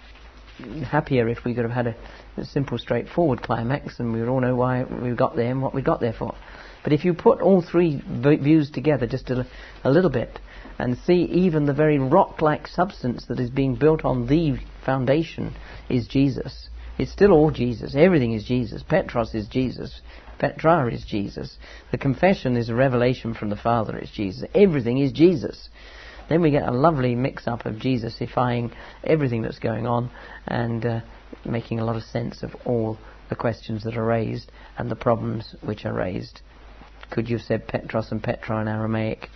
happier if we could have had a, a simple, straightforward climax, and we would all know why we got there and what we got there for. But if you put all three v- views together just a, a little bit, and see even the very rock-like substance that is being built on the foundation is Jesus. It's still all Jesus. Everything is Jesus. Petros is Jesus. Petra is Jesus. The confession is a revelation from the Father. It's Jesus. Everything is Jesus. Then we get a lovely mix-up of Jesusifying everything that's going on, and uh, making a lot of sense of all the questions that are raised and the problems which are raised. Could you have said Petros and Petra in Aramaic?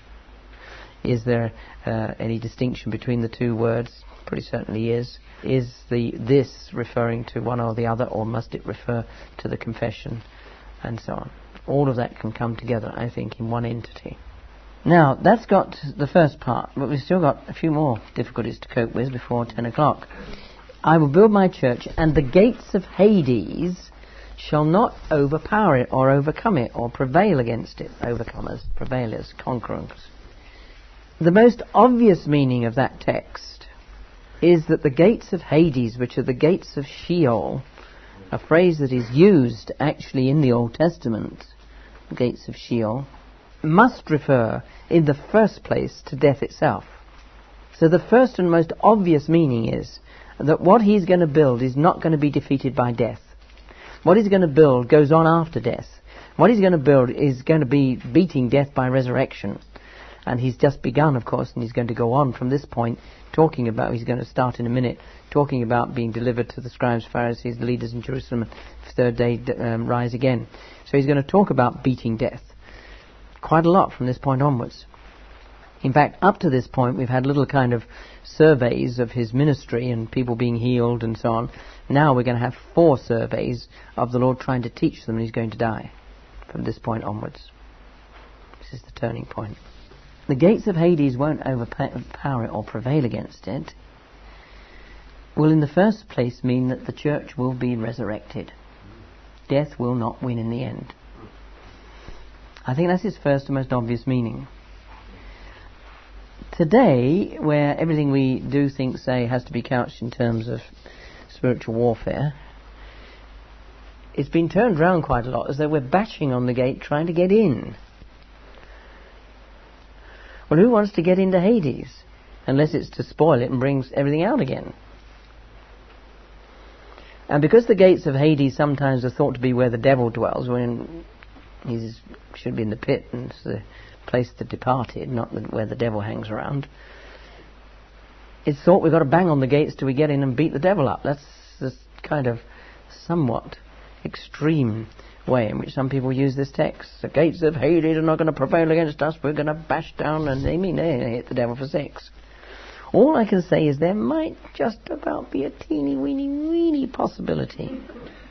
Is there uh, any distinction between the two words? Pretty certainly is. Is the this referring to one or the other, or must it refer to the confession, and so on? All of that can come together, I think, in one entity. Now, that's got the first part, but we've still got a few more difficulties to cope with before ten o'clock. I will build my church, and the gates of Hades shall not overpower it, or overcome it, or prevail against it. Overcomers, prevailers, conquerors. The most obvious meaning of that text is that the gates of Hades, which are the gates of Sheol, a phrase that is used actually in the Old Testament, the gates of Sheol, must refer in the first place to death itself. So the first and most obvious meaning is that what he's going to build is not going to be defeated by death. What he's going to build goes on after death. What he's going to build is going to be beating death by resurrection. And he's just begun, of course, and he's going to go on from this point, talking about, he's going to start in a minute, talking about being delivered to the scribes, Pharisees, the leaders in Jerusalem, and third day um, rise again. So he's going to talk about beating death. quite a lot from this point onwards. In fact, up to this point, we've had little kind of surveys of his ministry and people being healed and so on. Now we're going to have four surveys of the Lord trying to teach them he's going to die from this point onwards. This is the turning point. The gates of Hades won't overpower it or prevail against it. Will in the first place mean that the church will be resurrected. Death will not win in the end. I think that's its first and most obvious meaning. Today, where everything we do, think, say has to be couched in terms of spiritual warfare, it's been turned around quite a lot as though we're bashing on the gate trying to get in. Well, who wants to get into Hades? Unless it's to spoil it and brings everything out again. And because the gates of Hades sometimes are thought to be where the devil dwells, when he should be in the pit and it's the place of the departed, not the, where the devil hangs around, it's thought we've got to bang on the gates till we get in and beat the devil up. That's this kind of somewhat extreme way in which some people use this text. The gates of Hades are not going to prevail against us. We're going to bash down, and they mean they hit the devil for six. All I can say is there might just about be a teeny weeny weeny possibility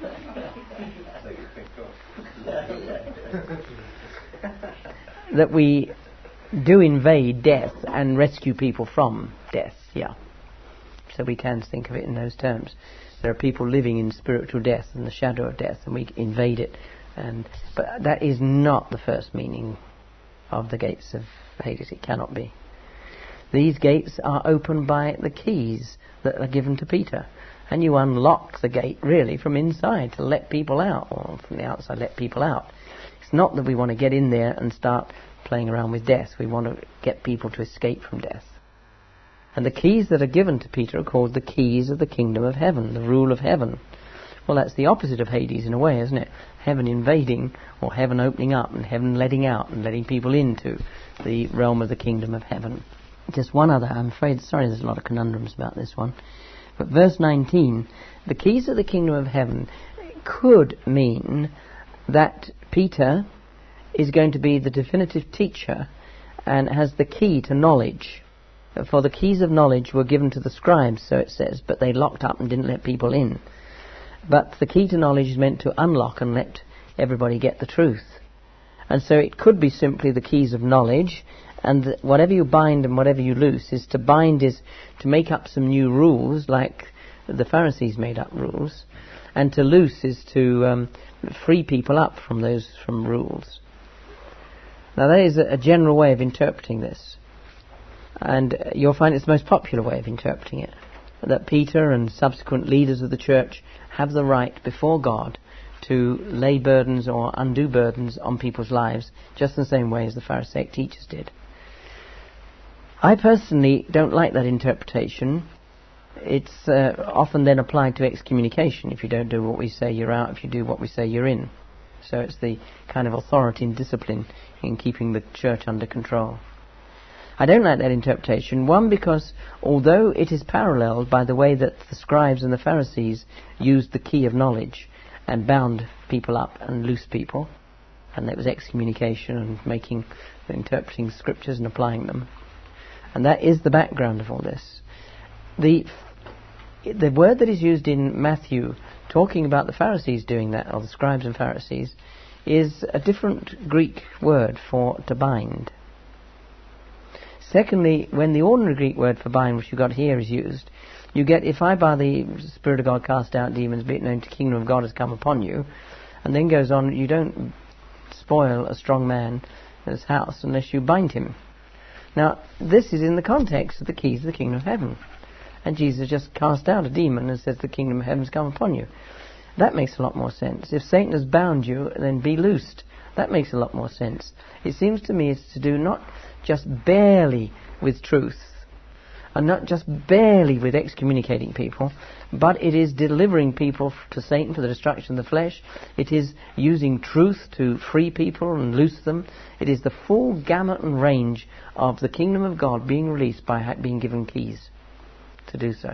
that we do invade death and rescue people from death. Yeah. So we can think of it in those terms. There are people living in spiritual death and the shadow of death, and we invade it. And but that is not the first meaning of the gates of Hades. It cannot be. These gates are opened by the keys that are given to Peter. And you unlock the gate, really, from inside to let people out, or from the outside let people out. It's not that we want to get in there and start playing around with death. We want to get people to escape from death. And the keys that are given to Peter are called the keys of the kingdom of heaven, the rule of heaven. Well, that's the opposite of Hades in a way, isn't it? Heaven invading, or heaven opening up, and heaven letting out, and letting people into the realm of the kingdom of heaven. Just one other, I'm afraid, sorry there's a lot of conundrums about this one. But verse nineteen, the keys of the kingdom of heaven could mean that Peter is going to be the definitive teacher and has the key to knowledge. For the keys of knowledge were given to the scribes, so it says, but they locked up and didn't let people in. But the key to knowledge is meant to unlock and let everybody get the truth. And so it could be simply the keys of knowledge, and whatever you bind and whatever you loose is to bind is to make up some new rules, like the Pharisees made up rules, and to loose is to um, free people up from those from rules. Now that is a, a general way of interpreting this, and uh, you'll find it's the most popular way of interpreting it, that Peter and subsequent leaders of the church have the right before God to lay burdens or undo burdens on people's lives, just in the same way as the Pharisaic teachers did. I personally don't like that interpretation. It's uh, often then applied to excommunication. If you don't do what we say, you're out. If you do what we say, you're in. So it's the kind of authority and discipline in keeping the church under control. I don't like that interpretation. One, because although it is paralleled by the way that the scribes and the Pharisees used the key of knowledge and bound people up and loose people, and there was excommunication and making, interpreting scriptures and applying them. And that is the background of all this. The the word that is used in Matthew, talking about the Pharisees doing that, or the scribes and Pharisees, is a different Greek word for to bind. Secondly, when the ordinary Greek word for bind, which you got here, is used, you get, if I by the Spirit of God cast out demons, be it known to the kingdom of God has come upon you, and then goes on, you don't spoil a strong man in his house unless you bind him. Now, this is in the context of the keys of the kingdom of heaven. And Jesus just cast out a demon and says the kingdom of heaven has come upon you. That makes a lot more sense. If Satan has bound you, then be loosed. That makes a lot more sense. It seems to me it's to do not just barely with truth, and not just barely with excommunicating people, but it is delivering people to Satan for the destruction of the flesh. It is using truth to free people and loose them. It is the full gamut and range of the kingdom of God being released by being given keys to do so.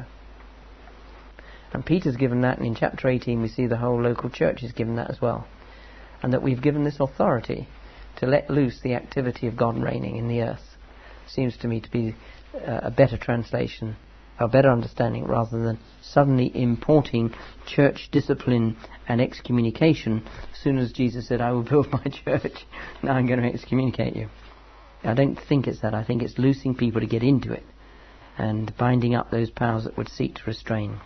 And Peter's given that, and in chapter eighteen we see the whole local church is given that as well. And that we've given this authority to let loose the activity of God reigning in the earth. Seems to me to be uh, a better translation, a better understanding, rather than suddenly importing church discipline and excommunication as soon as Jesus said, I will build my church, now I'm going to excommunicate you. I don't think it's that. I think it's loosing people to get into it and binding up those powers that would seek to restrain.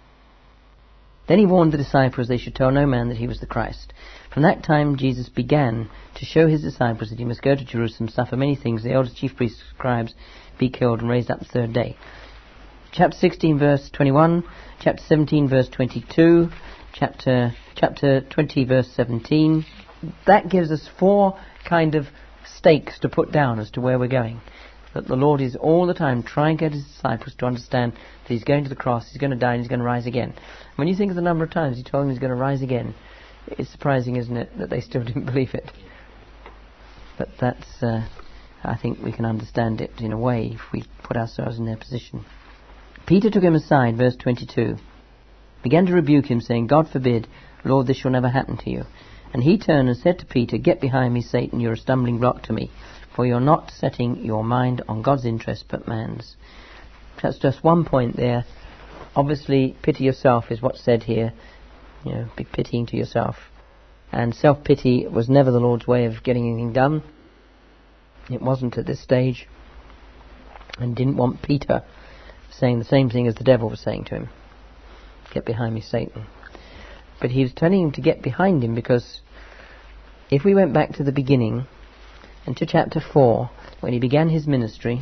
Then he warned the disciples they should tell no man that he was the Christ. From that time Jesus began to show his disciples that he must go to Jerusalem, suffer many things, the elders, chief priests, scribes, be killed, and raised up the third day. Chapter sixteen, verse twenty-one, chapter seventeen, verse twenty-two, chapter chapter twenty, verse seventeen. That gives us four kind of stakes to put down as to where we're going. That the Lord is all the time trying to get his disciples to understand that he's going to the cross, he's going to die, and he's going to rise again. When you think of the number of times he told them he's going to rise again, it's surprising, isn't it, that they still didn't believe it. But that's, uh, I think we can understand it in a way if we put ourselves in their position. Peter took him aside, verse twenty-two, began to rebuke him, saying, God forbid, Lord, this shall never happen to you. And he turned and said to Peter, Get behind me, Satan, you're a stumbling block to me, for you're not setting your mind on God's interest but man's. That's just one point there. Obviously, pity yourself is what's said here. You know, be pitying to yourself. And self-pity was never the Lord's way of getting anything done. It wasn't at this stage. And didn't want Peter saying the same thing as the devil was saying to him. Get behind me, Satan. But he was telling him to get behind him because if we went back to the beginning and to chapter four, when he began his ministry,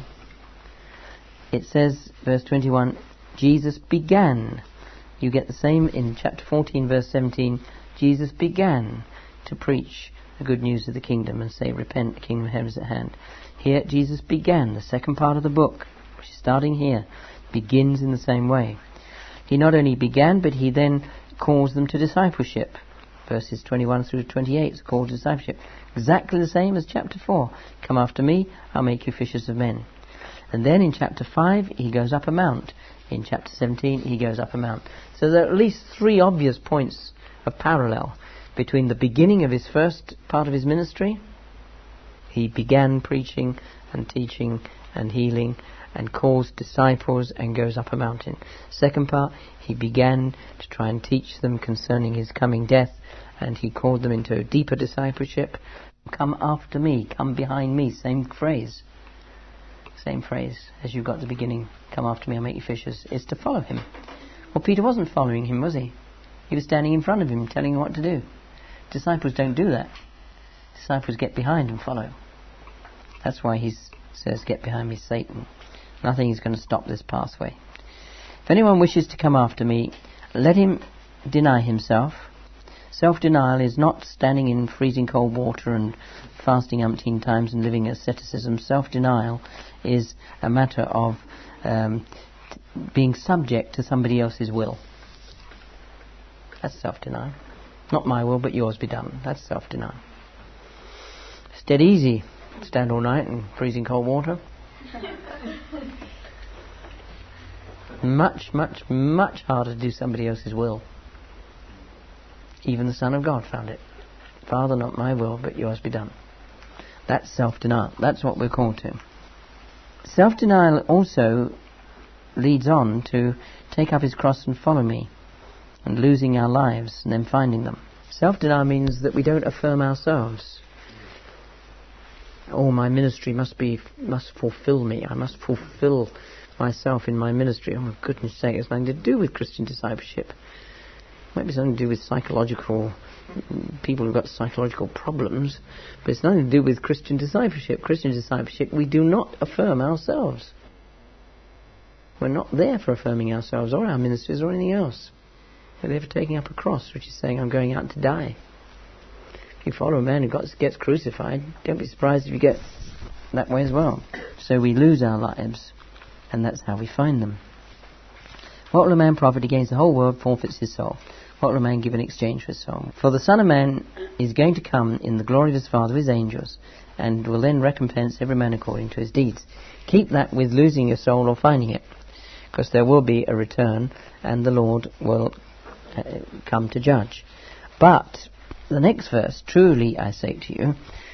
it says, verse twenty-one, Jesus began. You get the same in chapter fourteen, verse seventeen. Jesus began to preach the good news of the kingdom and say, repent, the kingdom of heaven is at hand. Here, Jesus began. The second part of the book, which is starting here, begins in the same way. He not only began, but he then calls them to discipleship. Verses twenty-one through to twenty-eight is a call to discipleship. Exactly the same as chapter four. Come after me, I'll make you fishers of men. And then in chapter five, he goes up a mount. In chapter seventeen, he goes up a mount. So there are at least three obvious points of parallel between the beginning of his first part of his ministry. He began preaching and teaching and healing and calls disciples and goes up a mountain. Second part, he began to try and teach them concerning his coming death, and he called them into a deeper discipleship. Come after me, come behind me, same phrase. Same phrase as you've got at the beginning, come after me, I'll make you fishers, is to follow him. Well, Peter wasn't following him, was he? He was standing in front of him, telling him what to do. Disciples don't do that. Disciples get behind and follow. That's why he says, get behind me, Satan. Nothing is going to stop this pathway. If anyone wishes to come after me, let him deny himself. Self-denial is not standing in freezing cold water and fasting umpteen times and living asceticism. Self-denial is a matter of um, t- being subject to somebody else's will. That's self-denial. Not my will, but yours be done. That's self-denial. It's dead easy. Stand all night in freezing cold water. Much, much, much harder to do somebody else's will. Even the Son of God found it. Father, not my will, but yours be done. That's self-denial. That's what we're called to. Self-denial also leads on to take up his cross and follow me, and losing our lives and then finding them. Self-denial means that we don't affirm ourselves. Oh, my ministry must be must fulfill me. I must fulfill myself in my ministry. Oh, my goodness sake, it's nothing to do with Christian discipleship. It might be something to do with psychological people who've got psychological problems, but it's nothing to do with Christian discipleship. Christian discipleship, we do not affirm ourselves. We're not there for affirming ourselves or our ministries or anything else. We're there for taking up a cross, which is saying, I'm going out to die. If you follow a man who got, gets crucified, don't be surprised if you get that way as well. So we lose our lives, and that's how we find them. What will a man profit? He gains the whole world, forfeits his soul. What will a man give in exchange for his soul? For the Son of Man is going to come in the glory of his Father, his angels, and will then recompense every man according to his deeds. Keep that with losing your soul or finding it, because there will be a return, and the Lord will uh, come to judge. But the next verse, truly I say to you,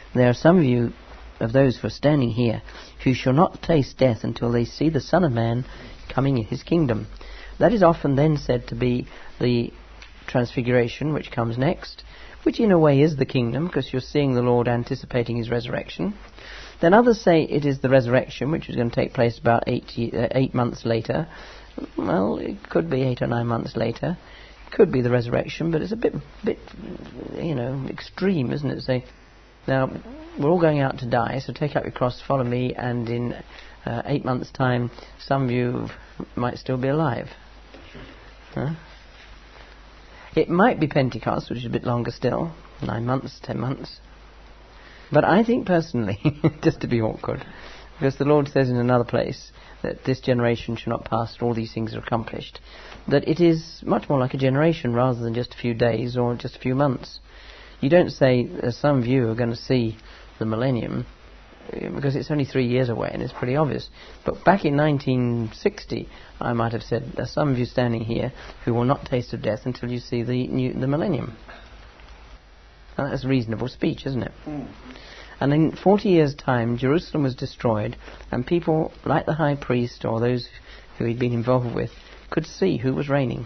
There are some of you, of those who are standing here, who shall not taste death until they see the Son of Man coming in his kingdom. That is often then said to be the transfiguration, which comes next, which in a way is the kingdom, because you're seeing the Lord anticipating his resurrection. Then others say it is the resurrection, which is going to take place about eight, uh, eight months later. Well, it could be eight or nine months later. It could be the resurrection, but it's a bit, bit, you know, extreme, isn't it? Say, now, we're all going out to die, so take up your cross, follow me, and in uh, eight months' time, some of you might still be alive. Huh? It might be Pentecost, which is a bit longer still, nine months, ten months. But I think personally, just to be awkward, because the Lord says in another place that this generation shall not pass till all these things are accomplished, that it is much more like a generation rather than just a few days or just a few months. You don't say, as some of you are going to see the millennium, because it's only three years away and it's pretty obvious. But back in nineteen sixty, I might have said, there's some of you standing here who will not taste of death until you see the new, the millennium. Now, that's reasonable speech, isn't it? Mm. And in forty years' time, Jerusalem was destroyed, and people like the high priest or those who he'd been involved with could see who was reigning.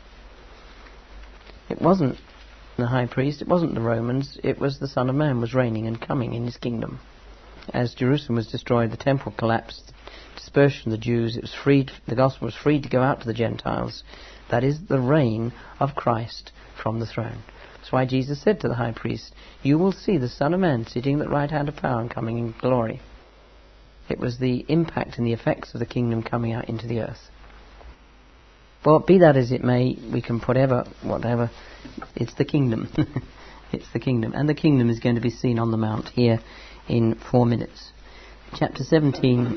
It wasn't the high priest, it wasn't the Romans, it was the Son of Man was reigning and coming in his kingdom. As Jerusalem was destroyed, the temple collapsed, dispersion of the Jews, it was freed, the gospel was freed to go out to the Gentiles. That is the reign of Christ from the throne. That's why Jesus said to the high priest, you will see the Son of Man sitting at the right hand of power and coming in glory. It was the impact and the effects of the kingdom coming out into the earth. But be that as it may, we can put ever, whatever, it's the kingdom. It's the kingdom. And the kingdom is going to be seen on the mount here in four minutes. Chapter seventeen.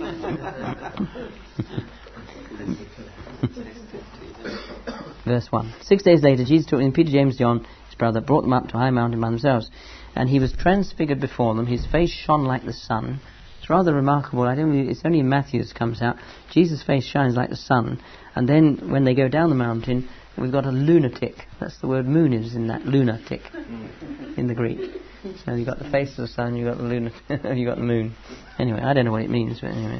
Verse one. Six days later, Jesus took in Peter, James, John, his brother, brought them up to a high mountain by themselves. And he was transfigured before them. His face shone like the sun. It's rather remarkable. I don't know, it's only in Matthew it comes out. Jesus' face shines like the sun. And then when they go down the mountain, we've got a lunatic. That's the word moon is in that, lunatic, in the Greek. So you've got the face of the sun, you've got the lunatic, you've got the moon. Anyway, I don't know what it means, but anyway.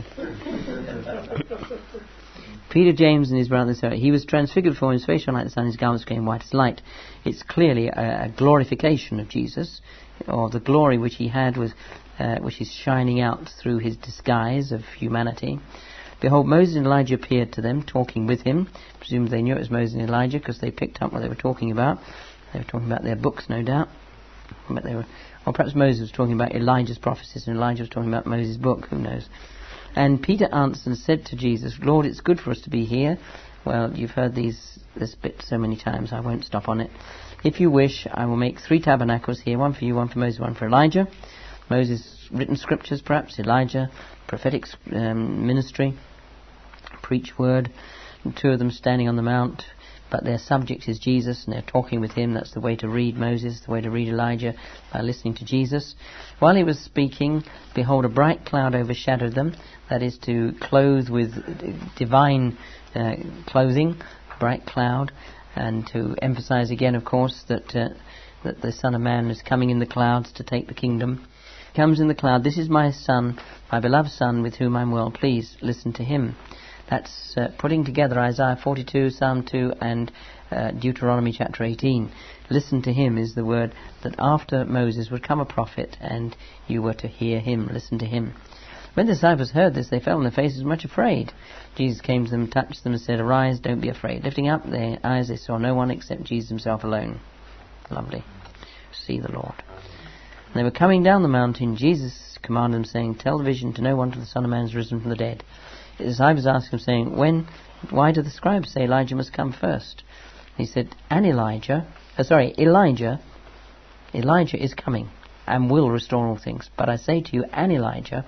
Peter, James, and his brother, so he was transfigured before him, his face shone like the sun, his garments became white as light. It's clearly a, a glorification of Jesus, or the glory which he had, was, uh, which is shining out through his disguise of humanity. Behold, Moses and Elijah appeared to them, talking with him. Presumably they knew it was Moses and Elijah because they picked up what they were talking about. They were talking about their books, no doubt. But they were, or perhaps Moses was talking about Elijah's prophecies and Elijah was talking about Moses' book, who knows. And Peter answered and said to Jesus, Lord, it's good for us to be here. Well, you've heard these this bit so many times, I won't stop on it. If you wish, I will make three tabernacles here, one for you, one for Moses, one for Elijah. Moses' written scriptures, perhaps, Elijah, prophetic um, ministry, preach word, and two of them standing on the mount, but their subject is Jesus, and they're talking with him. That's the way to read Moses, the way to read Elijah, by listening to Jesus. While he was speaking, behold, a bright cloud overshadowed them, that is to clothe with divine uh, clothing, a bright cloud, and to emphasize again, of course, that uh, that the Son of Man is coming in the clouds to take the kingdom. He comes in the cloud, this is my Son, my beloved Son, with whom I'm well pleased, listen to him. That's uh, putting together Isaiah forty-two, Psalm two, and uh, Deuteronomy chapter eighteen. Listen to him is the word that after Moses would come a prophet, and you were to hear him, listen to him. When the disciples heard this, they fell on their faces much afraid. Jesus came to them, touched them, and said, arise, don't be afraid. Lifting up their eyes, they saw no one except Jesus himself alone. Lovely. See the Lord. And they were coming down the mountain. Jesus commanded them, saying, tell the vision to no one till the Son of Man is risen from the dead. His disciples asked him, saying, when, why do the scribes say Elijah must come first? He said, and Elijah, uh, sorry, Elijah, Elijah is coming and will restore all things. But I say to you, and Elijah,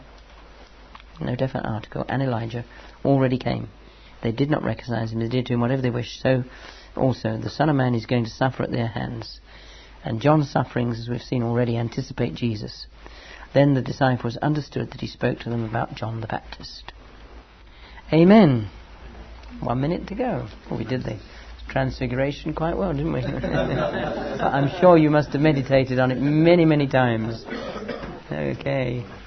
no definite article, and Elijah already came. They did not recognize him, they did to him whatever they wished. So also the Son of Man is going to suffer at their hands. And John's sufferings, as we've seen already, anticipate Jesus. Then the disciples understood that he spoke to them about John the Baptist. Amen. One minute to go. Oh, we did the Transfiguration quite well, didn't we? I'm sure you must have meditated on it many, many times. Okay.